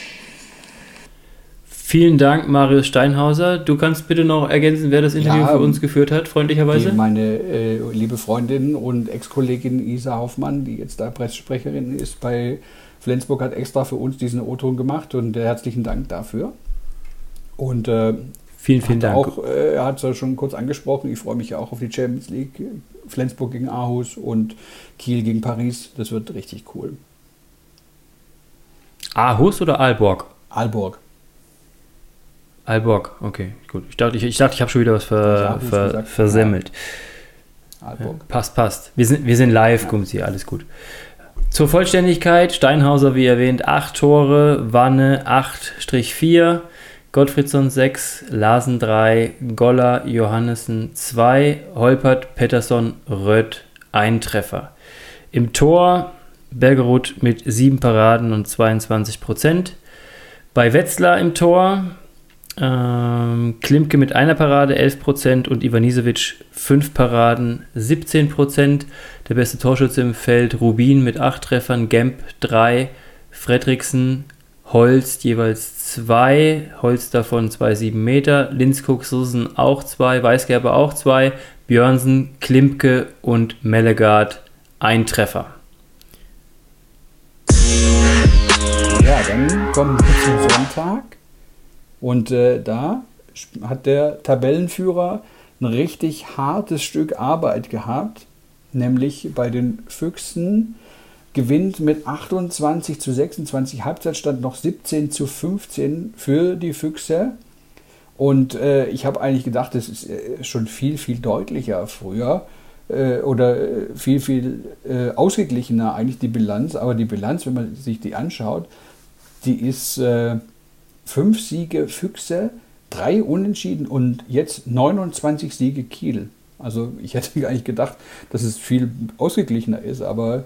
Vielen Dank, Marius Steinhauser. Du kannst bitte noch ergänzen, wer das Interview für uns geführt hat, freundlicherweise? Meine liebe Freundin und Ex-Kollegin Isa Hoffmann, die jetzt da Pressesprecherin ist bei Flensburg, hat extra für uns diesen O-Ton gemacht und herzlichen Dank dafür. Und vielen Dank. Er hat es ja schon kurz angesprochen, ich freue mich ja auch auf die Champions League. Flensburg gegen Aarhus und Kiel gegen Paris, das wird richtig cool. Aarhus oder Aalborg? Aalborg, okay, gut. Ich dachte, ich habe schon wieder was versemmelt. Aalborg. Passt. Wir sind live, Gumsi, alles gut. Zur Vollständigkeit, Steinhauser, wie erwähnt, 8 Tore, Wanne 8-4, Gottfriedson 6, Larsen 3, Goller, Johannessen 2, Holpert, Pettersson, Röth 1 Treffer. Im Tor Bergerud mit 7 Paraden und 22%. Bei Wetzlar im Tor Klimke mit 1 Parade 11% und Ivanisevic 5 Paraden 17%. Der beste Torschütze im Feld Rubin mit 8 Treffern, Gemp 3, Fredriksen, Holst jeweils 2, Holst davon 2,7 Meter, Linskog Sussen auch 2, Weisgerber auch 2, Björnsen, Klimke und Mellegard 1 Treffer. Ja, dann kommen wir zum Sonntag. Und da hat der Tabellenführer ein richtig hartes Stück Arbeit gehabt, nämlich bei den Füchsen gewinnt mit 28-26, Halbzeitstand noch 17-15 für die Füchse. Und ich habe eigentlich gedacht, das ist schon viel, viel deutlicher früher oder viel ausgeglichener eigentlich die Bilanz. Aber die Bilanz, wenn man sich die anschaut, die ist 5 Siege Füchse, 3 Unentschieden und jetzt 29 Siege Kiel. Also ich hätte gar nicht gedacht, dass es viel ausgeglichener ist, aber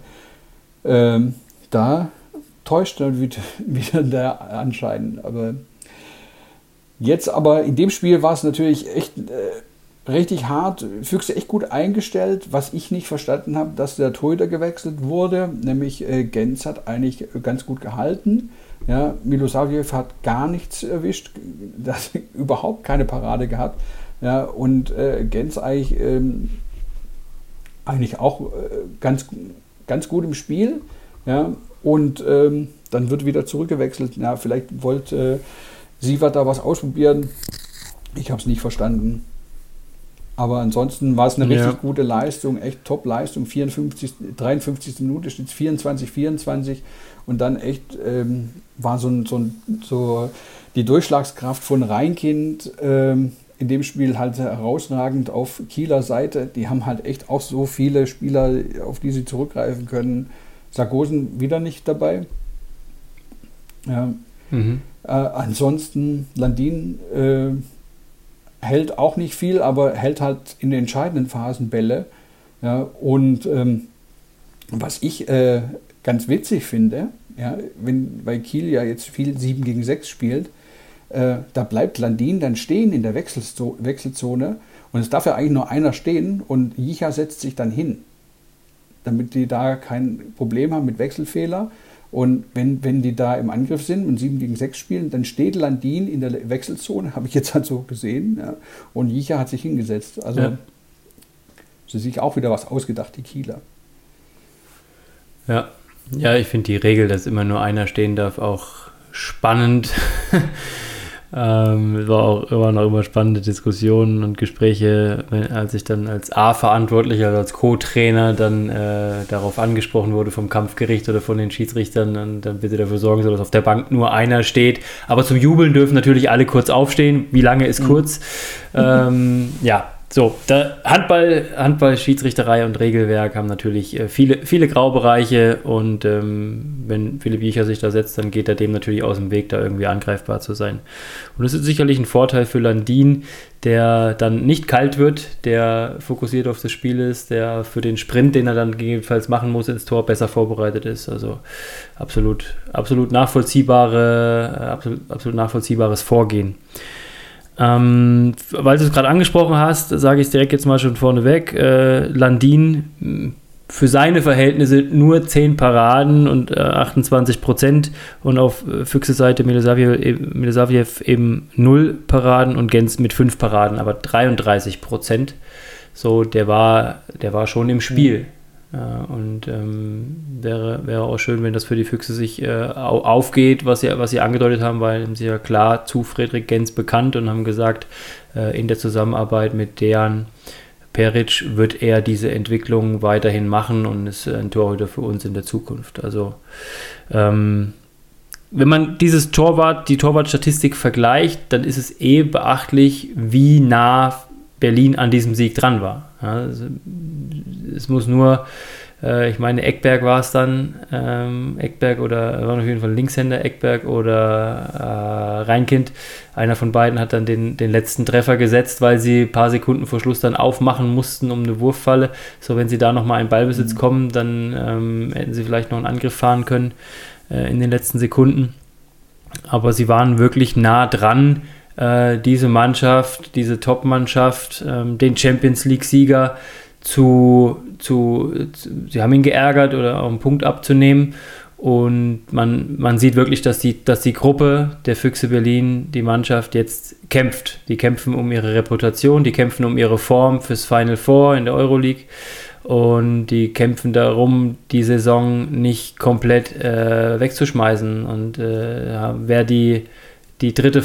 da täuscht dann wieder der Anschein. Aber jetzt aber in dem Spiel war es natürlich echt richtig hart. Füchse echt gut eingestellt. Was ich nicht verstanden habe, dass der Torhüter gewechselt wurde, nämlich Genz hat eigentlich ganz gut gehalten. Ja, Milosavljev hat gar nichts erwischt, das überhaupt keine Parade gehabt. Ja, und Genz eigentlich auch ganz gut im Spiel. Ja, und dann wird wieder zurückgewechselt. Ja, vielleicht wollte Sievert da was ausprobieren. Ich habe es nicht verstanden. Aber ansonsten war es eine richtig gute Leistung, echt Top-Leistung. 53. Minute steht es 24-24 und dann echt war so die Durchschlagskraft von Reinkind in dem Spiel halt herausragend auf Kieler Seite. Die haben halt echt auch so viele Spieler, auf die sie zurückgreifen können. Sargosen wieder nicht dabei. Ja. Ansonsten Landin hält auch nicht viel, aber hält halt in den entscheidenden Phasen Bälle. Ja, und was ich ganz witzig finde, ja, wenn bei Kiel ja jetzt viel 7 gegen 6 spielt, da bleibt Landin dann stehen in der Wechselzone und es darf ja eigentlich nur einer stehen und Jicha setzt sich dann hin, damit die da kein Problem haben mit Wechselfehler. Und wenn die da im Angriff sind und 7 gegen 6 spielen, dann steht Landin in der Wechselzone, habe ich jetzt halt so gesehen, ja, und Jicha hat sich hingesetzt. Also sie sich auch wieder was ausgedacht, die Kieler. Ja, ich finde die Regel, dass immer nur einer stehen darf, auch spannend. War noch immer spannende Diskussionen und Gespräche, als ich dann als A-Verantwortlicher, also als Co-Trainer dann darauf angesprochen wurde vom Kampfgericht oder von den Schiedsrichtern und dann bitte dafür sorgen soll, dass auf der Bank nur einer steht. Aber zum Jubeln dürfen natürlich alle kurz aufstehen. Wie lange ist kurz? So, Handball, Schiedsrichterei und Regelwerk haben natürlich viele Graubereiche und wenn Philipp Jicha sich da setzt, dann geht er dem natürlich aus dem Weg, da irgendwie angreifbar zu sein. Und das ist sicherlich ein Vorteil für Landin, der dann nicht kalt wird, der fokussiert auf das Spiel ist, der für den Sprint, den er dann gegebenenfalls machen muss, ins Tor besser vorbereitet ist. Also absolut nachvollziehbares Vorgehen. Weil du es gerade angesprochen hast, sage ich es direkt jetzt mal schon vorneweg. Landin für seine Verhältnisse nur 10 Paraden und 28% und auf Füchse Seite Milosavljev eben 0 Paraden und Gens mit 5 Paraden, aber 33%. So, der war schon im Spiel. Und wäre auch schön, wenn das für die Füchse sich aufgeht, was sie angedeutet haben, weil sie ja klar zu Fredrik Gens bekannt und haben gesagt, in der Zusammenarbeit mit Dejan Peric wird er diese Entwicklung weiterhin machen und ist ein Torhüter für uns in der Zukunft. Also wenn man die Torwartstatistik vergleicht, dann ist es beachtlich, wie nah Berlin an diesem Sieg dran war. Ja, also es muss nur, ich meine, Ekberg war es dann, Ekberg oder war auf jeden Fall Linkshänder, Ekberg oder Reinkind. Einer von beiden hat dann den letzten Treffer gesetzt, weil sie ein paar Sekunden vor Schluss dann aufmachen mussten um eine Wurffalle. So, wenn sie da nochmal in Ballbesitz kommen, dann hätten sie vielleicht noch einen Angriff fahren können in den letzten Sekunden. Aber sie waren wirklich nah dran, diese Mannschaft, diese Top-Mannschaft, den Champions-League-Sieger sie haben ihn geärgert oder auch einen Punkt abzunehmen und man sieht wirklich, dass die Gruppe der Füchse Berlin, die Mannschaft jetzt kämpft. Die kämpfen um ihre Reputation, die kämpfen um ihre Form fürs Final Four in der Euroleague und die kämpfen darum, die Saison nicht komplett wegzuschmeißen und wer die dritte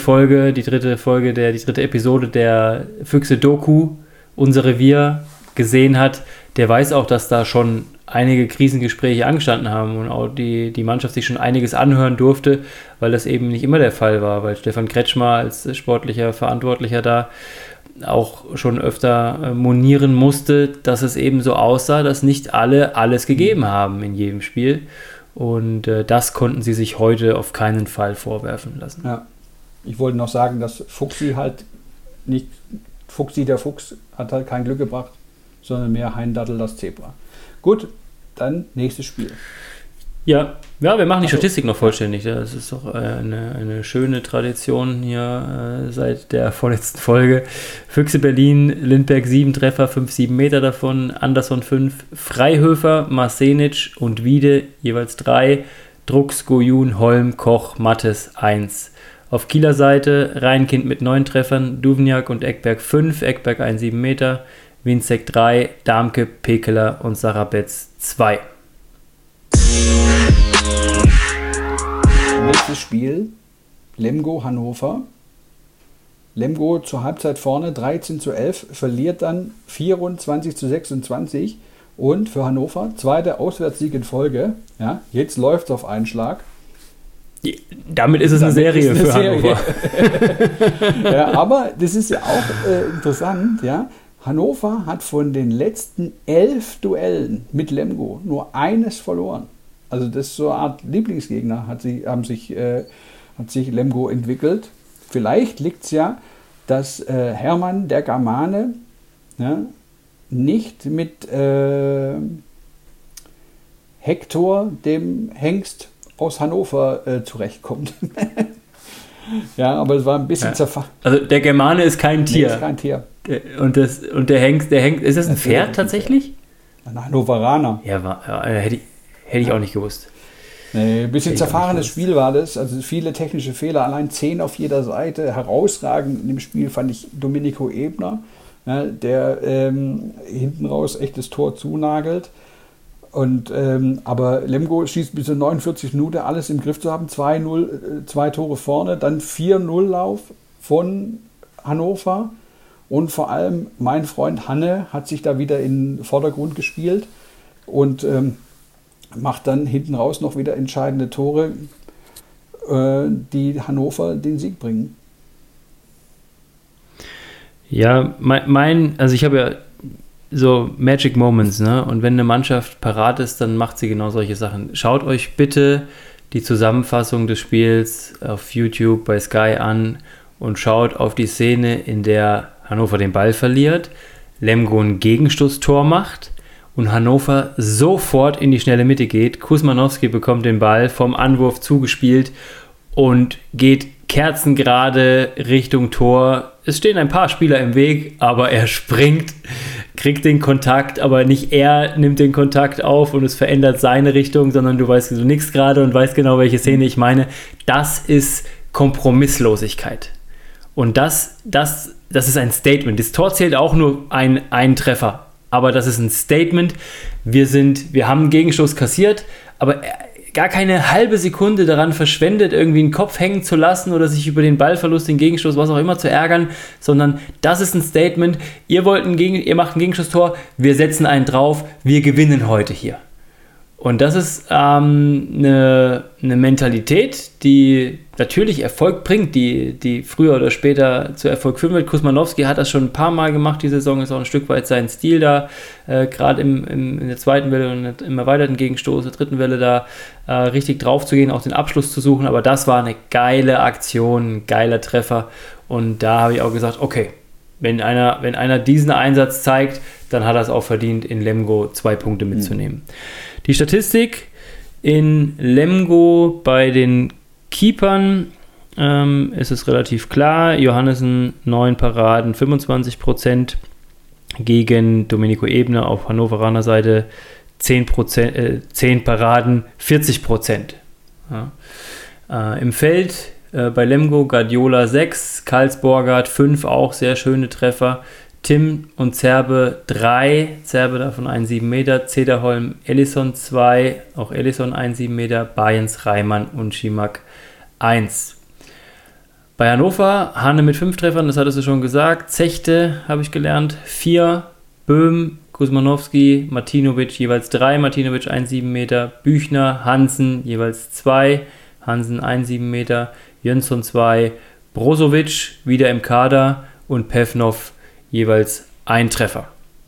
Episode der Füchse-Doku, Unser Revier, gesehen hat, der weiß auch, dass da schon einige Krisengespräche angestanden haben und auch die Mannschaft sich schon einiges anhören durfte, weil das eben nicht immer der Fall war, weil Stefan Kretschmer als sportlicher Verantwortlicher da auch schon öfter monieren musste, dass es eben so aussah, dass nicht alle alles gegeben haben in jedem Spiel und das konnten sie sich heute auf keinen Fall vorwerfen lassen. Ja. Ich wollte noch sagen, dass Fuchsi halt nicht, der Fuchs hat halt kein Glück gebracht, sondern mehr Heindattel das Zebra. Gut, dann nächstes Spiel. Ja, wir machen die Statistik noch vollständig. Das ist doch eine schöne Tradition hier seit der vorletzten Folge. Füchse Berlin, Lindberg 7 Treffer, 5-7 Meter davon, Andersson 5, Freihöfer, Marsenic und Wiede jeweils 3, Drucks, Gojun, Holm, Koch, Mattes 1. Auf Kieler Seite Reinkind mit 9 Treffern, Duvniak und Ekberg 5, Ekberg 1,7 Meter, Winzek 3, Damke, Pekeler und Sarabetz 2. Nächstes Spiel, Lemgo Hannover. Lemgo zur Halbzeit vorne, 13-11, verliert dann 24-26 und für Hannover zweiter Auswärtssieg in Folge. Ja, jetzt läuft es auf einen Schlag. Damit ist es eine Serie für Hannover. Ja, aber das ist ja auch interessant, ja. Hannover hat von den letzten 11 Duellen mit Lemgo nur eines verloren. Also das ist so eine Art Lieblingsgegner, hat sich Lemgo entwickelt. Vielleicht liegt es ja, dass Hermann der Germane, ja, nicht mit Hector, dem Hengst aus Hannover, zurechtkommt. Ja, aber es war ein bisschen zerfahren. Also der Germane ist kein Tier. Nee, ist kein Tier. Und der Hengst, ist das ein Pferd tatsächlich? Ein Hannoveraner. Ja, hätte ich auch nicht gewusst. Nee, ein bisschen zerfahrenes Spiel war das. Also viele technische Fehler, allein 10 auf jeder Seite. Herausragend in dem Spiel fand ich Domenico Ebner, ja, der hinten raus echt das Tor zunagelt. Aber Lemgo schießt bis zur 49 Minuten alles im Griff zu haben. 2-0, 2 Tore vorne, dann 4-0-Lauf von Hannover. Und vor allem mein Freund Hanne hat sich da wieder in den Vordergrund gespielt und macht dann hinten raus noch wieder entscheidende Tore, die Hannover den Sieg bringen. Ja, also ich habe ja so Magic Moments, ne? Und wenn eine Mannschaft parat ist, dann macht sie genau solche Sachen. Schaut euch bitte die Zusammenfassung des Spiels auf YouTube bei Sky an und schaut auf die Szene, in der Hannover den Ball verliert, Lemgo ein Gegenstoßtor macht und Hannover sofort in die schnelle Mitte geht. Kusmanowski bekommt den Ball vom Anwurf zugespielt und geht kerzengerade Richtung Tor. Es stehen ein paar Spieler im Weg, aber er springt, kriegt den Kontakt, aber nicht er nimmt den Kontakt auf und es verändert seine Richtung, sondern du weißt, du nickst gerade und weißt genau, welche Szene ich meine. Das ist Kompromisslosigkeit. Und das ist ein Statement. Das Tor zählt auch nur ein Treffer. Aber das ist ein Statement. Wir haben einen Gegenstoß kassiert, aber gar keine halbe Sekunde daran verschwendet, irgendwie einen Kopf hängen zu lassen oder sich über den Ballverlust, den Gegenstoß, was auch immer zu ärgern, sondern das ist ein Statement. Ihr macht ein Gegenstoßtor, wir setzen einen drauf, wir gewinnen heute hier. Und das ist eine Mentalität, die natürlich Erfolg bringt, die früher oder später zu Erfolg führen wird. Kusmanowski hat das schon ein paar Mal gemacht, die Saison ist auch ein Stück weit sein Stil da, gerade in der zweiten Welle und im erweiterten Gegenstoß, der dritten Welle da richtig drauf zu gehen, auch den Abschluss zu suchen. Aber das war eine geile Aktion, ein geiler Treffer. Und da habe ich auch gesagt, okay, wenn einer diesen Einsatz zeigt, dann hat er es auch verdient, in Lemgo 2 Punkte mitzunehmen. Die Statistik in Lemgo bei den Keepern ist es relativ klar. Johannessen 9 Paraden, 25%, gegen Domenico Ebner auf Hannoveraner Seite 10 Paraden, 40%. Ja. Im Feld bei Lemgo Guardiola 6, Karlsborgert 5, auch sehr schöne Treffer. Tim und Zerbe 3, Zerbe davon 1,7 Meter, Cederholm, Ellison 2, auch Ellison 1,7 Meter, Bayens, Reimann und Schimak 1. Bei Hannover, Hane mit 5 Treffern, das hattest du schon gesagt, Zechte habe ich gelernt, 4, Böhm, Kusmanowski, Martinovic jeweils 3, Martinovic 1,7 Meter, Büchner, Hansen jeweils 2, Hansen 1,7 Meter, Jönsson 2, Brozovic wieder im Kader und Pevnov jeweils 1 Treffer.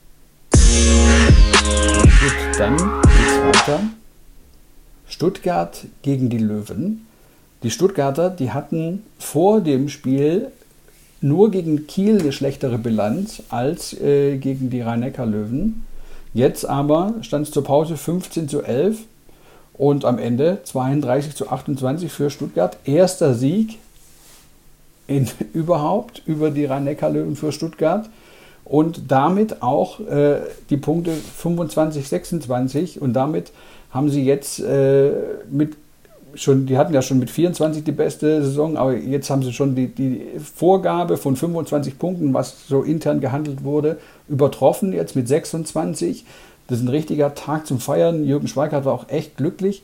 Gut, dann geht's weiter. Stuttgart gegen die Löwen. Die Stuttgarter, die hatten vor dem Spiel nur gegen Kiel eine schlechtere Bilanz als gegen die Rhein-Neckar-Löwen. Jetzt aber stand es zur Pause 15:11 und am Ende 32:28 für Stuttgart. Erster Sieg überhaupt über die Rhein-Neckar-Löwen für Stuttgart und damit auch die Punkte 25-26 und damit haben sie jetzt die hatten ja schon mit 24 die beste Saison, aber jetzt haben sie schon die Vorgabe von 25 Punkten, was so intern gehandelt wurde, übertroffen jetzt mit 26. Das ist ein richtiger Tag zum Feiern. Jürgen Schweikart war auch echt glücklich.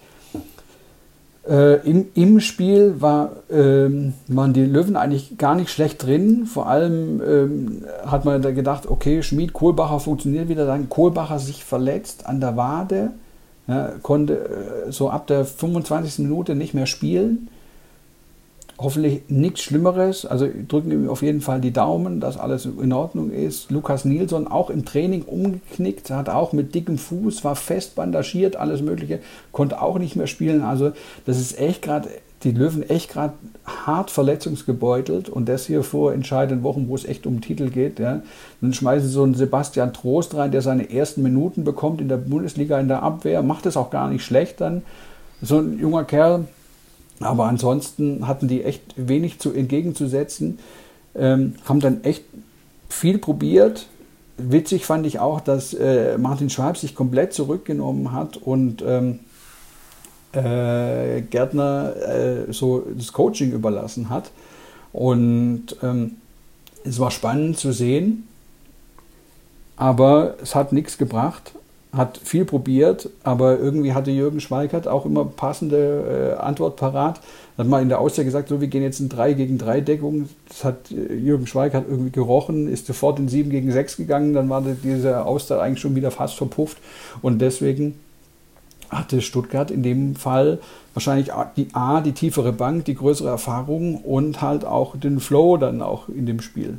Im Spiel waren die Löwen eigentlich gar nicht schlecht drin. Vor allem hat man da gedacht, okay, Schmid, Kohlbacher funktioniert wieder. Dann Kohlbacher sich verletzt an der Wade, ja, konnte so ab der 25. Minute nicht mehr spielen. hoffentlich nichts Schlimmeres. Also drücken ihm auf jeden Fall die Daumen, dass alles in Ordnung ist. Lukas Nilsson auch im Training umgeknickt, hat auch mit dickem Fuß, war fest bandagiert, alles Mögliche, konnte auch nicht mehr spielen. Also das ist echt gerade, die Löwen echt gerade hart verletzungsgebeutelt und das hier vor entscheidenden Wochen, wo es echt um Titel geht. Ja. Dann schmeißen sie so einen Sebastian Trost rein, der seine ersten Minuten bekommt in der Bundesliga in der Abwehr, macht es auch gar nicht schlecht dann. So ein junger Kerl. Aber ansonsten hatten die echt wenig entgegenzusetzen, haben dann echt viel probiert. Witzig fand ich auch, dass Martin Schwalb sich komplett zurückgenommen hat und Gärtner so das Coaching überlassen hat. Und es war spannend zu sehen, aber es hat nichts gebracht. Hat viel probiert, aber irgendwie hatte Jürgen Schweikert auch immer passende Antwort parat. Hat mal in der Auszeit gesagt, so, wir gehen jetzt in 3-gegen-3 Deckung. Das hat Jürgen Schweikert irgendwie gerochen, ist sofort in 7-gegen-6 gegangen. Dann war diese Auszeit eigentlich schon wieder fast verpufft. Und deswegen hatte Stuttgart in dem Fall wahrscheinlich die tiefere Bank, die größere Erfahrung und halt auch den Flow dann auch in dem Spiel.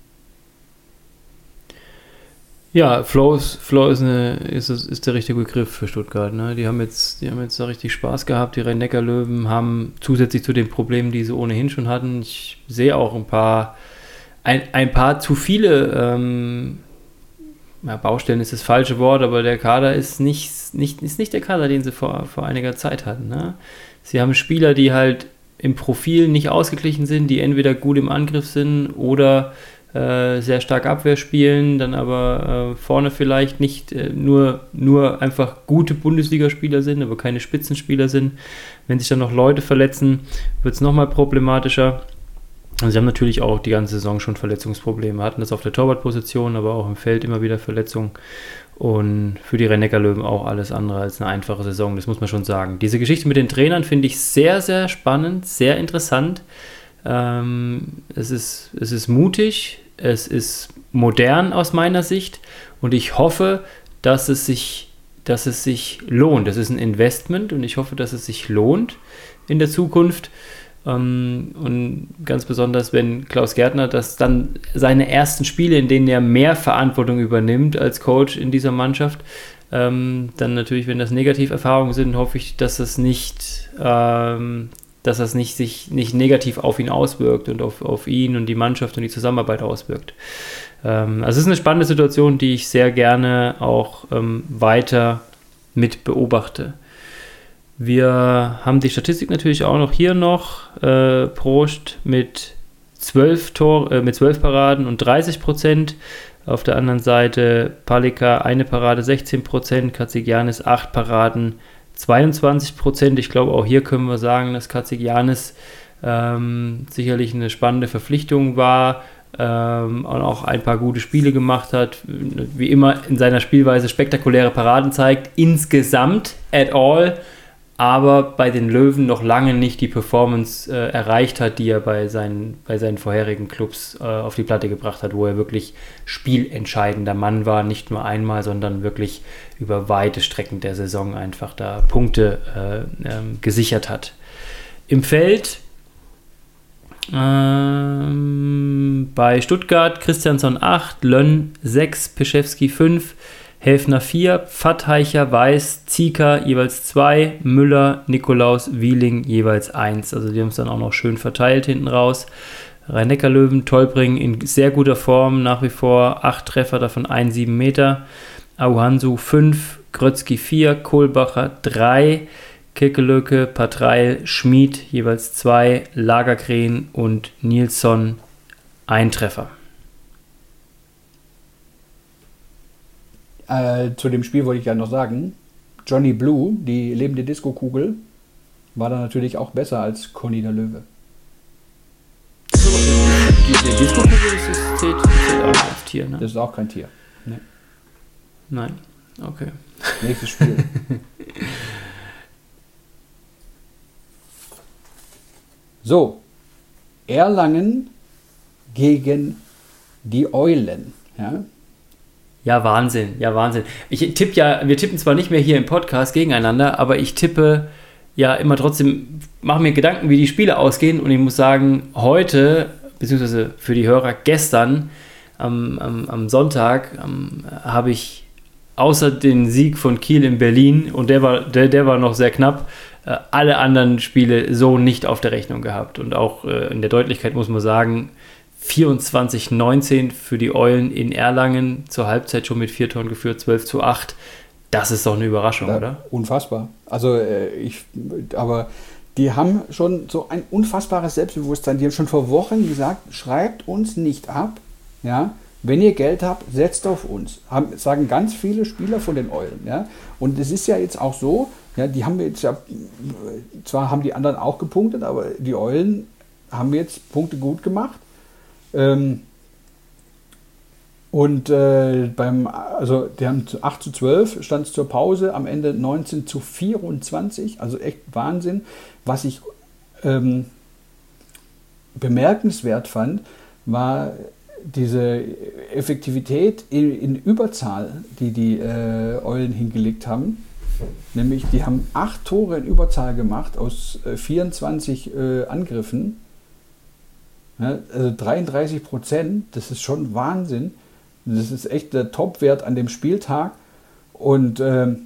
Ja, Flow ist der richtige Begriff für Stuttgart. Ne? Die haben jetzt da richtig Spaß gehabt. Die Rhein-Neckar-Löwen haben zusätzlich zu den Problemen, die sie ohnehin schon hatten, ich sehe auch ein paar zu viele Baustellen ist das falsche Wort, aber der Kader ist nicht der Kader, den sie vor einiger Zeit hatten. Ne? Sie haben Spieler, die halt im Profil nicht ausgeglichen sind, die entweder gut im Angriff sind oder sehr stark Abwehr spielen, dann aber vorne vielleicht nicht nur einfach gute Bundesligaspieler sind, aber keine Spitzenspieler sind. Wenn sich dann noch Leute verletzen, wird es nochmal problematischer. Und sie haben natürlich auch die ganze Saison schon Verletzungsprobleme. Hatten das auf der Torwartposition, aber auch im Feld immer wieder Verletzungen. Und für die Rhein-Neckar-Löwen auch alles andere als eine einfache Saison, das muss man schon sagen. Diese Geschichte mit den Trainern finde ich sehr, sehr spannend, sehr interessant. Es ist mutig, es ist modern aus meiner Sicht und ich hoffe, dass es sich lohnt. Das ist ein Investment und ich hoffe, dass es sich lohnt in der Zukunft. Und ganz besonders, wenn Klaus Gärtner das dann seine ersten Spiele, in denen er mehr Verantwortung übernimmt als Coach in dieser Mannschaft, dann natürlich, wenn das Negativerfahrungen sind, hoffe ich, dass das sich nicht negativ auf ihn auswirkt und auf ihn und die Mannschaft und die Zusammenarbeit auswirkt. Also es ist eine spannende Situation, die ich sehr gerne auch weiter mit beobachte. Wir haben die Statistik natürlich auch noch hier Prost mit 12 Paraden und 30%. Auf der anderen Seite Palika 1 Parade 16%, Katsigiannis 8 Paraden 22%. Ich glaube, auch hier können wir sagen, dass Katsigiannis sicherlich eine spannende Verpflichtung war und auch ein paar gute Spiele gemacht hat. Wie immer in seiner Spielweise spektakuläre Paraden zeigt. Insgesamt at all, aber bei den Löwen noch lange nicht die Performance erreicht hat, die er bei seinen vorherigen Clubs auf die Platte gebracht hat, wo er wirklich spielentscheidender Mann war, nicht nur einmal, sondern wirklich über weite Strecken der Saison einfach da Punkte gesichert hat. Im Feld bei Stuttgart Christiansson 8, Lönn 6, Peschewski 5, Helfner 4, Pfatteicher, Weiß, Zieker jeweils 2, Müller, Nikolaus, Wieling jeweils 1. Also die haben es dann auch noch schön verteilt hinten raus. Rhein-Neckar-Löwen, Tolbring in sehr guter Form, nach wie vor 8 Treffer, davon 1,7 Meter. Auhansu 5, Grötzky 4, Kohlbacher 3, Kekelöke, Patreil, Schmid jeweils 2, Lagergren und Nilsson 1 Treffer. Zu dem Spiel wollte ich ja noch sagen, Johnny Blue, die lebende Disco-Kugel, war da natürlich auch besser als Conny der Löwe. Die Disco-Kugel zählt auch nicht als Tier, ne? Das ist auch kein Tier. Nee. Nein, okay. Nächstes Spiel. So, Erlangen gegen die Eulen. Ja? Ja, Wahnsinn. Wir tippen zwar nicht mehr hier im Podcast gegeneinander, aber ich tippe ja immer trotzdem, mache mir Gedanken, wie die Spiele ausgehen und ich muss sagen, heute, beziehungsweise für die Hörer gestern, am Sonntag, habe ich außer den Sieg von Kiel in Berlin, und der war noch sehr knapp, alle anderen Spiele so nicht auf der Rechnung gehabt. Und auch in der Deutlichkeit muss man sagen, 24-19 für die Eulen in Erlangen, zur Halbzeit schon mit 4 Toren geführt, 12-8. Das ist doch eine Überraschung, ja, oder? Unfassbar. Also aber die haben schon so ein unfassbares Selbstbewusstsein. Die haben schon vor Wochen gesagt, schreibt uns nicht ab, ja. Wenn ihr Geld habt, setzt auf uns. Sagen ganz viele Spieler von den Eulen. Ja? Und es ist ja jetzt auch so, ja, die haben jetzt ja, zwar haben die anderen auch gepunktet, aber die Eulen haben jetzt Punkte gut gemacht. Die haben 8-12, stand es zur Pause, am Ende 19-24, also echt Wahnsinn. Was ich bemerkenswert fand, war diese Effektivität in Überzahl, die Eulen hingelegt haben. Nämlich, die haben 8 Tore in Überzahl gemacht aus 24 Angriffen. Ja, also 33%, das ist schon Wahnsinn. Das ist echt der Topwert an dem Spieltag. Und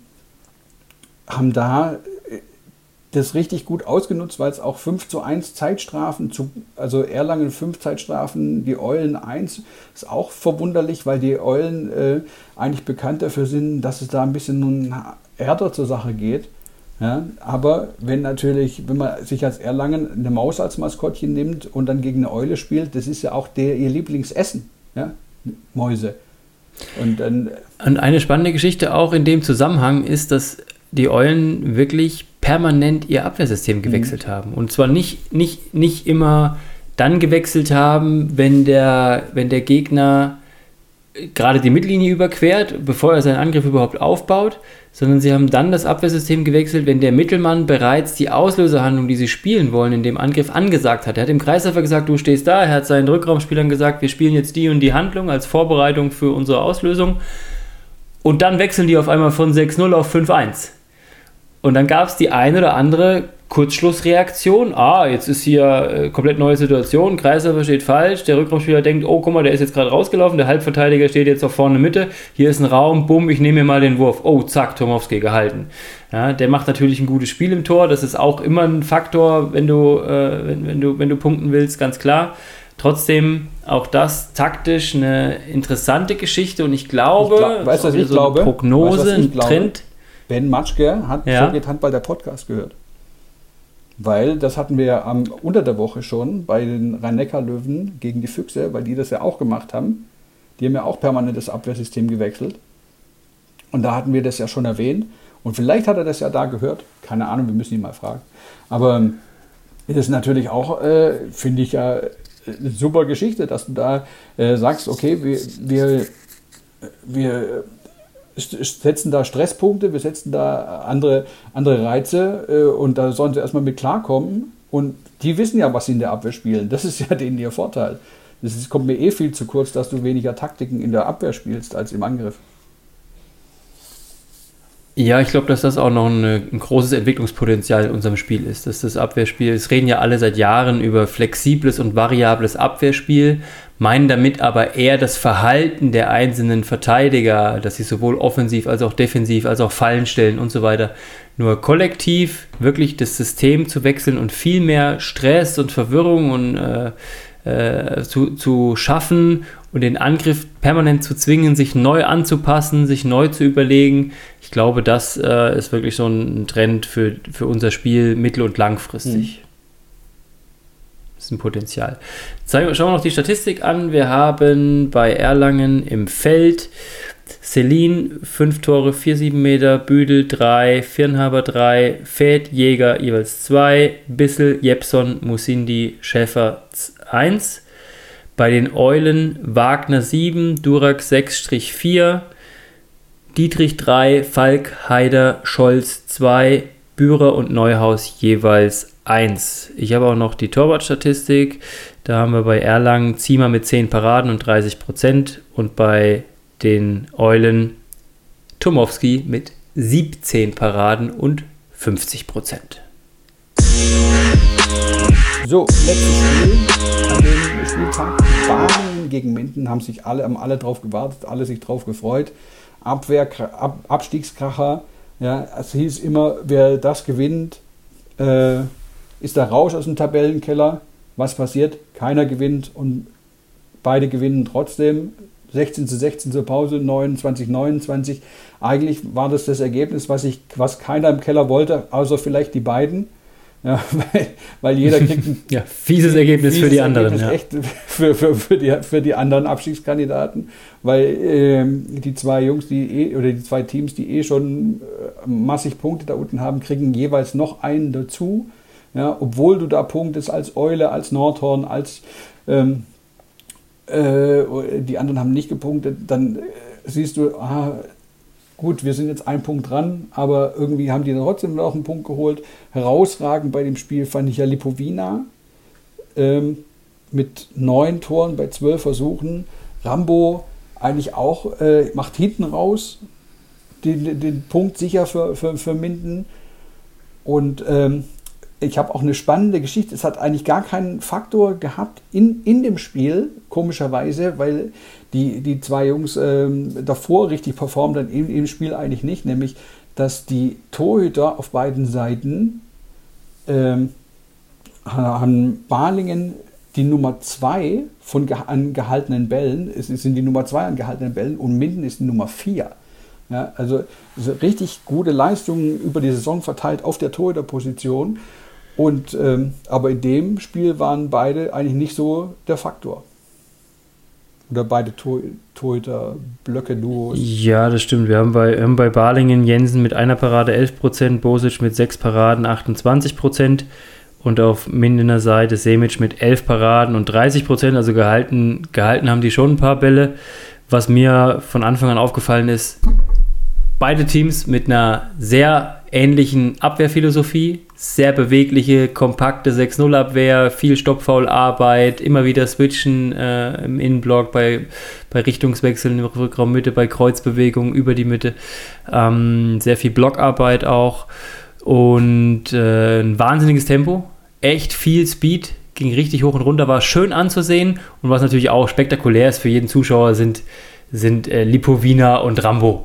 haben da das richtig gut ausgenutzt, weil es auch 5-1 Zeitstrafen, also Erlangen 5 Zeitstrafen, die Eulen 1, ist auch verwunderlich, weil die Eulen eigentlich bekannt dafür sind, dass es da ein bisschen härter zur Sache geht. Ja, aber wenn man sich als Erlangen eine Maus als Maskottchen nimmt und dann gegen eine Eule spielt, das ist ja auch ihr Lieblingsessen, ja? Mäuse. Und eine spannende Geschichte auch in dem Zusammenhang ist, dass die Eulen wirklich permanent ihr Abwehrsystem gewechselt haben. Und zwar nicht immer dann gewechselt haben, wenn der Gegner gerade die Mittellinie überquert, bevor er seinen Angriff überhaupt aufbaut, sondern sie haben dann das Abwehrsystem gewechselt, wenn der Mittelmann bereits die Auslöserhandlung, die sie spielen wollen, in dem Angriff angesagt hat. Er hat dem Kreisläufer gesagt, du stehst da, er hat seinen Rückraumspielern gesagt, wir spielen jetzt die und die Handlung als Vorbereitung für unsere Auslösung, und dann wechseln die auf einmal von 6-0 auf 5-1. Und dann gab es die eine oder andere Kurzschlussreaktion. Jetzt ist hier komplett neue Situation, Kreisläufer steht falsch, der Rückraumspieler denkt, oh, guck mal, der ist jetzt gerade rausgelaufen, der Halbverteidiger steht jetzt auf vorne Mitte, hier ist ein Raum, bumm, ich nehme mir mal den Wurf. Oh, zack, Tomowski gehalten. Ja, der macht natürlich ein gutes Spiel im Tor, das ist auch immer ein Faktor, wenn du punkten willst, ganz klar. Trotzdem auch das taktisch eine interessante Geschichte, und ich glaube, Prognose, ein Trend. Ben Matschke hat So geht Handball, der Podcast, gehört. Weil das hatten wir unter der Woche schon bei den Rhein-Neckar-Löwen gegen die Füchse, weil die das ja auch gemacht haben. Die haben ja auch permanent das Abwehrsystem gewechselt. Und da hatten wir das ja schon erwähnt. Und vielleicht hat er das ja da gehört. Keine Ahnung, wir müssen ihn mal fragen. Aber es ist natürlich auch, finde ich ja, eine super Geschichte, dass du da sagst, okay, wir setzen da Stresspunkte, wir setzen da andere Reize, und da sollen sie erstmal mit klarkommen, und die wissen ja, was sie in der Abwehr spielen. Das ist ja denen ihr Vorteil. Kommt mir viel zu kurz, dass du weniger Taktiken in der Abwehr spielst als im Angriff. Ja, ich glaube, dass das auch noch ein großes Entwicklungspotenzial in unserem Spiel ist. Dass das Abwehrspiel, es reden ja alle seit Jahren über flexibles und variables Abwehrspiel, meinen damit aber eher das Verhalten der einzelnen Verteidiger, dass sie sowohl offensiv als auch defensiv, als auch Fallen stellen und so weiter. Nur kollektiv wirklich das System zu wechseln und viel mehr Stress und Verwirrung und zu schaffen und den Angriff permanent zu zwingen, sich neu anzupassen, sich neu zu überlegen. Ich glaube, das ist wirklich so ein Trend für unser Spiel mittel- und langfristig. Das ist ein Potenzial. Schauen wir noch die Statistik an. Wir haben bei Erlangen im Feld Selin 5 Tore, 4,7 Meter, Büdel 3, Firnhaber 3, Fäth, Jäger jeweils 2, Bissel, Jepson, Musindi, Schäfer 1. Bei den Eulen Wagner 7, Durak 6-4, Dietrich 3, Falk, Haider, Scholz 2, Bührer und Neuhaus jeweils 1. Ich habe auch noch die Torwartstatistik. Da haben wir bei Erlangen Ziemer mit 10 Paraden und 30% und bei den Eulen Tomowski mit 17 Paraden und 50%. So, letztes Spiel an dem Spieltag. Balingen gegen Minden haben alle drauf gewartet, alle sich drauf gefreut. Abstiegskracher. Ja, es hieß immer, wer das gewinnt, ist der Rausch aus dem Tabellenkeller. Was passiert? Keiner gewinnt und beide gewinnen trotzdem. 16:16 zur Pause, 29:29. Eigentlich war das Ergebnis, was keiner im Keller wollte, außer vielleicht die beiden. Ja, weil jeder kriegt ein fieses Ergebnis für die anderen. Ja. Echt für die anderen Abstiegskandidaten, weil die zwei Jungs, die zwei Teams, die schon massig Punkte da unten haben, kriegen jeweils noch einen dazu. Ja, obwohl du da punktest als Eule, als Nordhorn, als die anderen haben nicht gepunktet, dann siehst du, gut, wir sind jetzt einen Punkt dran, aber irgendwie haben die dann trotzdem noch einen Punkt geholt. Herausragend bei dem Spiel fand ich ja Lipovina mit 9 Toren bei 12 Versuchen. Rambo eigentlich auch macht hinten raus den Punkt sicher für Minden. Und ich habe auch eine spannende Geschichte. Es hat eigentlich gar keinen Faktor gehabt in dem Spiel, komischerweise, weil die zwei Jungs davor richtig performt haben, im Spiel eigentlich nicht, nämlich, dass die Torhüter auf beiden Seiten haben Balingen die Nummer 2 an gehaltenen Bällen, es sind die Nummer 2 an gehaltenen Bällen und Minden ist die Nummer 4. Ja, also richtig gute Leistungen über die Saison verteilt auf der Torhüterposition. Und, aber in dem Spiel waren beide eigentlich nicht so der Faktor. Oder beide Torhüter-Blöcke-Duos. Ja, das stimmt. Wir haben bei Balingen Jensen mit einer Parade 11%, Bosic mit 6 Paraden 28% und auf Mindener Seite Semic mit 11 Paraden und 30%. Also gehalten haben die schon ein paar Bälle. Was mir von Anfang an aufgefallen ist, beide Teams mit einer sehr ähnlichen Abwehrphilosophie, sehr bewegliche, kompakte 6-0-Abwehr, viel Stoppfoularbeit, immer wieder switchen im Innenblock, bei Richtungswechseln im Rückraum Mitte, bei Kreuzbewegungen über die Mitte, sehr viel Blockarbeit auch und ein wahnsinniges Tempo, echt viel Speed, ging richtig hoch und runter, war schön anzusehen und was natürlich auch spektakulär ist für jeden Zuschauer sind Lipovina und Rambo.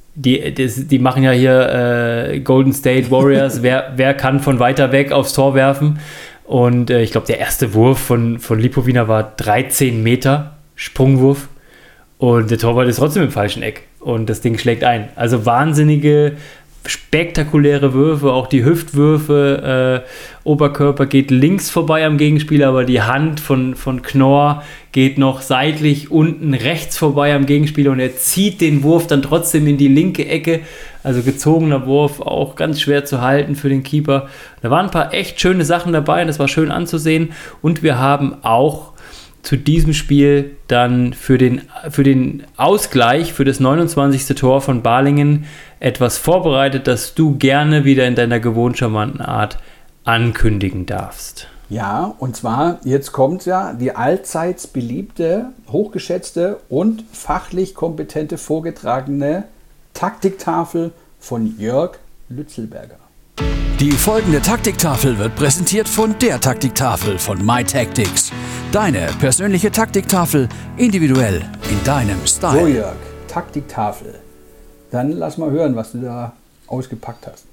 Die machen ja hier Golden State Warriors, wer kann von weiter weg aufs Tor werfen und ich glaube der erste Wurf von Lipovina war 13 Meter Sprungwurf und der Torwart ist trotzdem im falschen Eck und das Ding schlägt ein. Also wahnsinnige, spektakuläre Würfe, auch die Hüftwürfe, Oberkörper geht links vorbei am Gegenspieler, aber die Hand von Knorr geht noch seitlich unten rechts vorbei am Gegenspieler und er zieht den Wurf dann trotzdem in die linke Ecke, also gezogener Wurf, auch ganz schwer zu halten für den Keeper. Da waren ein paar echt schöne Sachen dabei und das war schön anzusehen und wir haben auch zu diesem Spiel dann für den Ausgleich, für das 29. Tor von Balingen etwas vorbereitet, das du gerne wieder in deiner gewohnt charmanten Art ankündigen darfst. Ja, und zwar, jetzt kommt ja die allseits beliebte, hochgeschätzte und fachlich kompetente vorgetragene Taktiktafel von Jörg Lützelberger. Die folgende Taktiktafel wird präsentiert von der Taktiktafel von MyTactics. Deine persönliche Taktiktafel, individuell in deinem Style. So Jörg, Taktiktafel. Dann lass mal hören, was du da ausgepackt hast.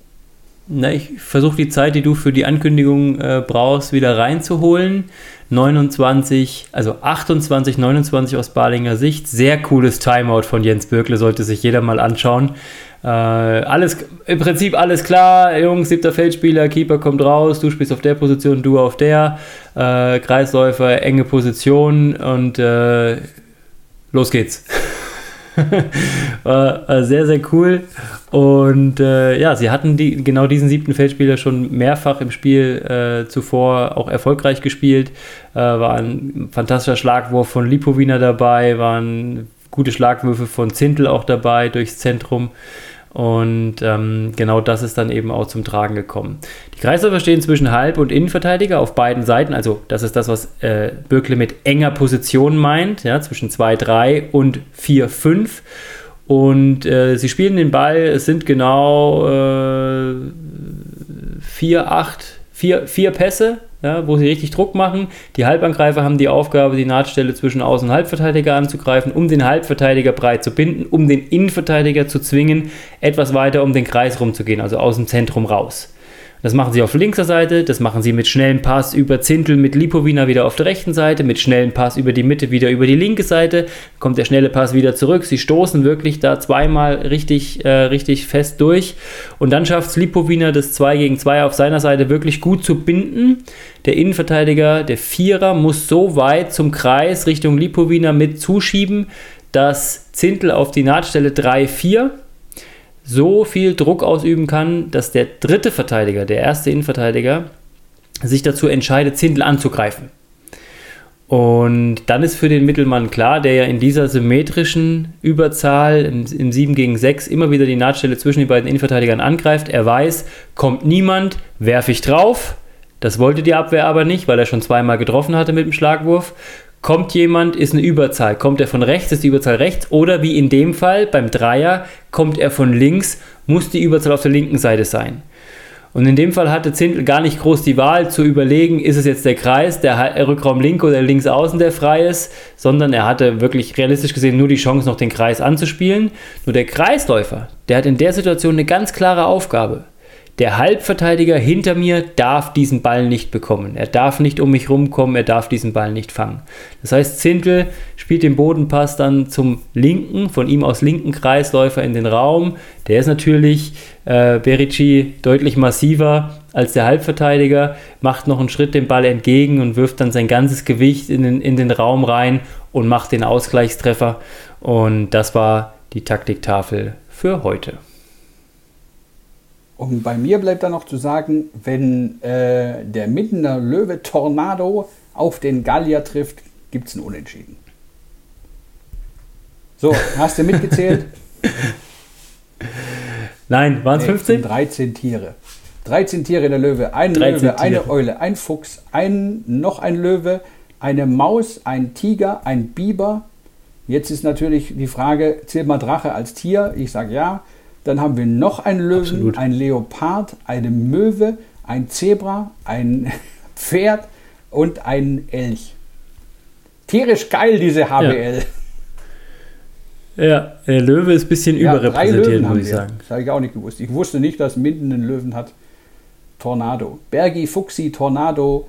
Na, ich versuche die Zeit, die du für die Ankündigung brauchst, wieder reinzuholen. 28, 29 aus Balinger Sicht. Sehr cooles Timeout von Jens Bürkle, sollte sich jeder mal anschauen. Im Prinzip alles klar, Jungs, 7. Feldspieler, Keeper kommt raus, du spielst auf der Position, du auf der, Kreisläufer, enge Position und los geht's. War sehr, sehr cool und sie hatten genau diesen 7. Feldspieler schon mehrfach im Spiel zuvor auch erfolgreich gespielt, war ein fantastischer Schlagwurf von Lipovina dabei, waren gute Schlagwürfe von Zintel auch dabei durchs Zentrum. Und genau das ist dann eben auch zum Tragen gekommen. Die Kreisläufer stehen zwischen Halb- und Innenverteidiger auf beiden Seiten. Also das ist das, was Bürkle mit enger Position meint, ja, zwischen 2-3 und 4-5. Und sie spielen den Ball, es sind genau 4-8 4 Pässe, ja, wo sie richtig Druck machen. Die Halbangreifer haben die Aufgabe, die Nahtstelle zwischen Außen- und Halbverteidiger anzugreifen, um den Halbverteidiger breit zu binden, um den Innenverteidiger zu zwingen, etwas weiter um den Kreis rumzugehen, also aus dem Zentrum raus. Das machen sie auf linker Seite, das machen sie mit schnellem Pass über Zintel mit Lipovina wieder auf der rechten Seite, mit schnellem Pass über die Mitte wieder über die linke Seite, kommt der schnelle Pass wieder zurück, sie stoßen wirklich da zweimal richtig fest durch und dann schafft es Lipovina, das 2 gegen 2 auf seiner Seite wirklich gut zu binden. Der Innenverteidiger, der Vierer, muss so weit zum Kreis Richtung Lipovina mit zuschieben, dass Zintel auf die Nahtstelle 3-4 so viel Druck ausüben kann, dass der dritte Verteidiger, der erste Innenverteidiger, sich dazu entscheidet, Zintel anzugreifen. Und dann ist für den Mittelmann klar, der ja in dieser symmetrischen Überzahl im 7 gegen 6 immer wieder die Nahtstelle zwischen den beiden Innenverteidigern angreift. Er weiß, kommt niemand, werfe ich drauf. Das wollte die Abwehr aber nicht, weil er schon zweimal getroffen hatte mit dem Schlagwurf. Kommt jemand, ist eine Überzahl. Kommt er von rechts, ist die Überzahl rechts. Oder wie in dem Fall beim Dreier, kommt er von links, muss die Überzahl auf der linken Seite sein. Und in dem Fall hatte Zintel gar nicht groß die Wahl zu überlegen, ist es jetzt der Kreis, der Rückraum links oder links außen, der frei ist, sondern er hatte wirklich realistisch gesehen nur die Chance, noch den Kreis anzuspielen. Nur der Kreisläufer, der hat in der Situation eine ganz klare Aufgabe. Der Halbverteidiger hinter mir darf diesen Ball nicht bekommen. Er darf nicht um mich rumkommen, er darf diesen Ball nicht fangen. Das heißt, Zintel spielt den Bodenpass dann zum linken, von ihm aus linken Kreisläufer in den Raum. Der ist natürlich Berici deutlich massiver als der Halbverteidiger, macht noch einen Schritt dem Ball entgegen und wirft dann sein ganzes Gewicht in den Raum rein und macht den Ausgleichstreffer. Und das war die Taktiktafel für heute. Und bei mir bleibt dann noch zu sagen, wenn der Mindener Löwe Tornado auf den Gallier trifft, gibt es ein Unentschieden. So, hast du mitgezählt? Nein, waren es 15? 13 Tiere. 13 Tiere der Löwe. Ein Löwe, eine Eule, ein Fuchs, noch ein Löwe, eine Maus, ein Tiger, ein Biber. Jetzt ist natürlich die Frage, zählt man Drache als Tier? Ich sage ja. Dann haben wir noch einen Löwen, absolut, ein Leopard, eine Möwe, ein Zebra, ein Pferd und ein Elch. Tierisch geil, diese HBL. Ja, der Löwe ist ein bisschen überrepräsentiert, muss ich sagen. Das habe ich auch nicht gewusst. Ich wusste nicht, dass Minden einen Löwen hat. Tornado. Bergi, Fuchsi, Tornado.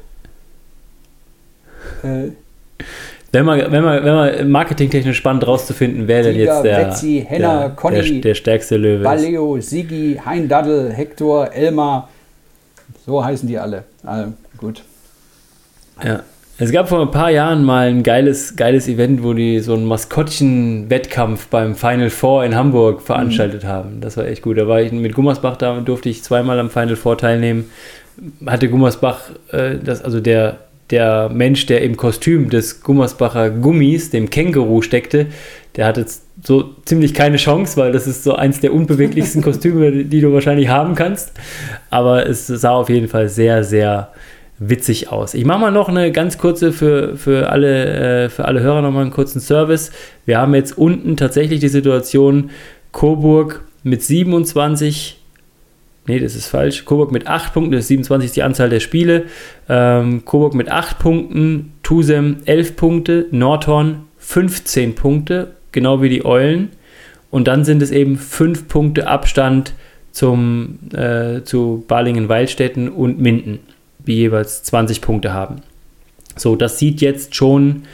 Wenn man marketingtechnisch spannend rauszufinden, wer denn jetzt Betsy, Henna, Conny, der stärkste Löwe Baleo, Sigi, Hein Daddel, Hector, Elmar. So heißen die alle. Also, gut. Ja. Es gab vor ein paar Jahren mal ein geiles Event, wo die so einen Maskottchen-Wettkampf beim Final Four in Hamburg veranstaltet haben. Das war echt gut. Da war ich mit Gummersbach, da durfte ich zweimal am Final Four teilnehmen. Hatte Gummersbach, der Mensch, der im Kostüm des Gummersbacher Gummis, dem Känguru, steckte, der hatte so ziemlich keine Chance, weil das ist so eins der unbeweglichsten Kostüme, die du wahrscheinlich haben kannst. Aber es sah auf jeden Fall sehr, sehr witzig aus. Ich mache mal noch eine ganz kurze für alle Hörer nochmal einen kurzen Service. Wir haben jetzt unten tatsächlich die Situation Coburg mit 27. Nee, das ist falsch. Coburg mit 8 Punkten, das ist 27 die Anzahl der Spiele. Coburg mit 8 Punkten, Tusem 11 Punkte, Nordhorn 15 Punkte, genau wie die Eulen. Und dann sind es eben 5 Punkte Abstand zu Balingen-Weilstätten und Minden, die jeweils 20 Punkte haben. So, das sieht jetzt schon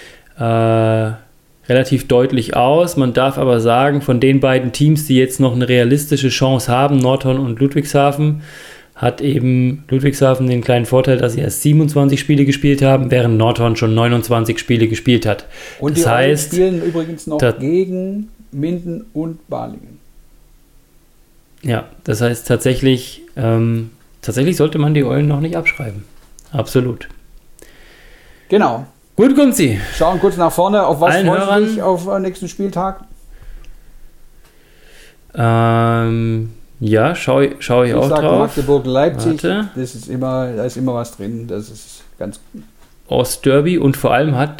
relativ deutlich aus. Man darf aber sagen, von den beiden Teams, die jetzt noch eine realistische Chance haben, Nordhorn und Ludwigshafen, hat eben Ludwigshafen den kleinen Vorteil, dass sie erst 27 Spiele gespielt haben, während Nordhorn schon 29 Spiele gespielt hat. Und das heißt, die spielen übrigens noch gegen Minden und Balingen. Ja, das heißt tatsächlich sollte man die Eulen noch nicht abschreiben. Absolut. Genau. Gut, Gunzi. Schauen kurz nach vorne. Auf was freust du dich auf den nächsten Spieltag? Ja, schaue ich auch drauf. Magdeburg, Leipzig. Da ist immer was drin. Das ist ganz gut. Ostderby und vor allem hat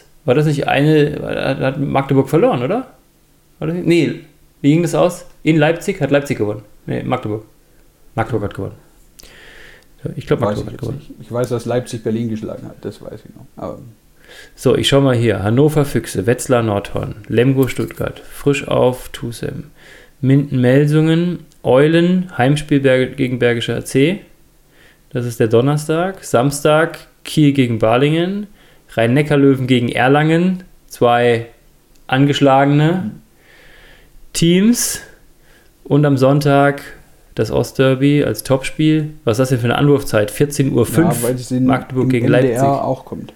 Magdeburg verloren, oder? Nee, wie ging das aus? In Leipzig? Hat Leipzig gewonnen? Nee, Magdeburg. Magdeburg hat gewonnen. Ich glaube, Weiß Magdeburg ich hat jetzt gewonnen. nicht. Ich weiß, dass Leipzig Berlin geschlagen hat, das weiß ich noch. Aber So, ich schau mal hier. Hannover Füchse, Wetzlar Nordhorn, Lemgo Stuttgart, Frisch auf Tusem, Minden Melsungen, Eulen, Heimspiel gegen Bergischer AC. Das ist der Donnerstag. Samstag Kiel gegen Balingen, Rhein-Neckar-Löwen gegen Erlangen, 2 angeschlagene Teams. Und am Sonntag das Ostderby als Topspiel. Was ist das denn für eine Anwurfzeit? 14:05 Uhr, weil es in Magdeburg gegen NDR Leipzig. auch kommt.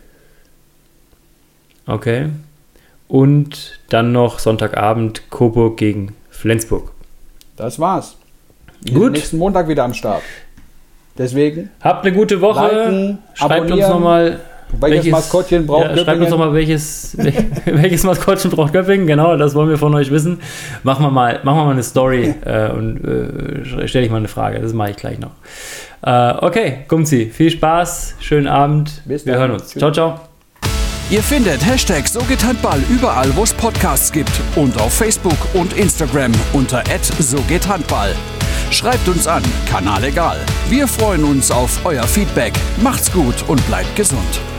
Okay. Und dann noch Sonntagabend Coburg gegen Flensburg. Das war's. Wir Gut. sind nächsten Montag wieder am Start. Deswegen, Habt eine gute Woche. liken, Schreibt uns abonnieren. nochmal, welches Maskottchen braucht schreibt uns Göppingen? nochmal, welches Maskottchen braucht Göppingen. Genau, das wollen wir von euch wissen. Machen wir mal eine Story und stelle ich mal eine Frage. Das mache ich gleich noch. Okay, Gumzi, viel Spaß, schönen Abend. Bis Wir dann. hören uns. Tschüss. Ciao, ciao. Ihr findet Hashtag So geht Handball überall, wo es Podcasts gibt und auf Facebook und Instagram unter @sogehthandball. Schreibt uns an, Kanal egal. Wir freuen uns auf euer Feedback. Macht's gut und bleibt gesund.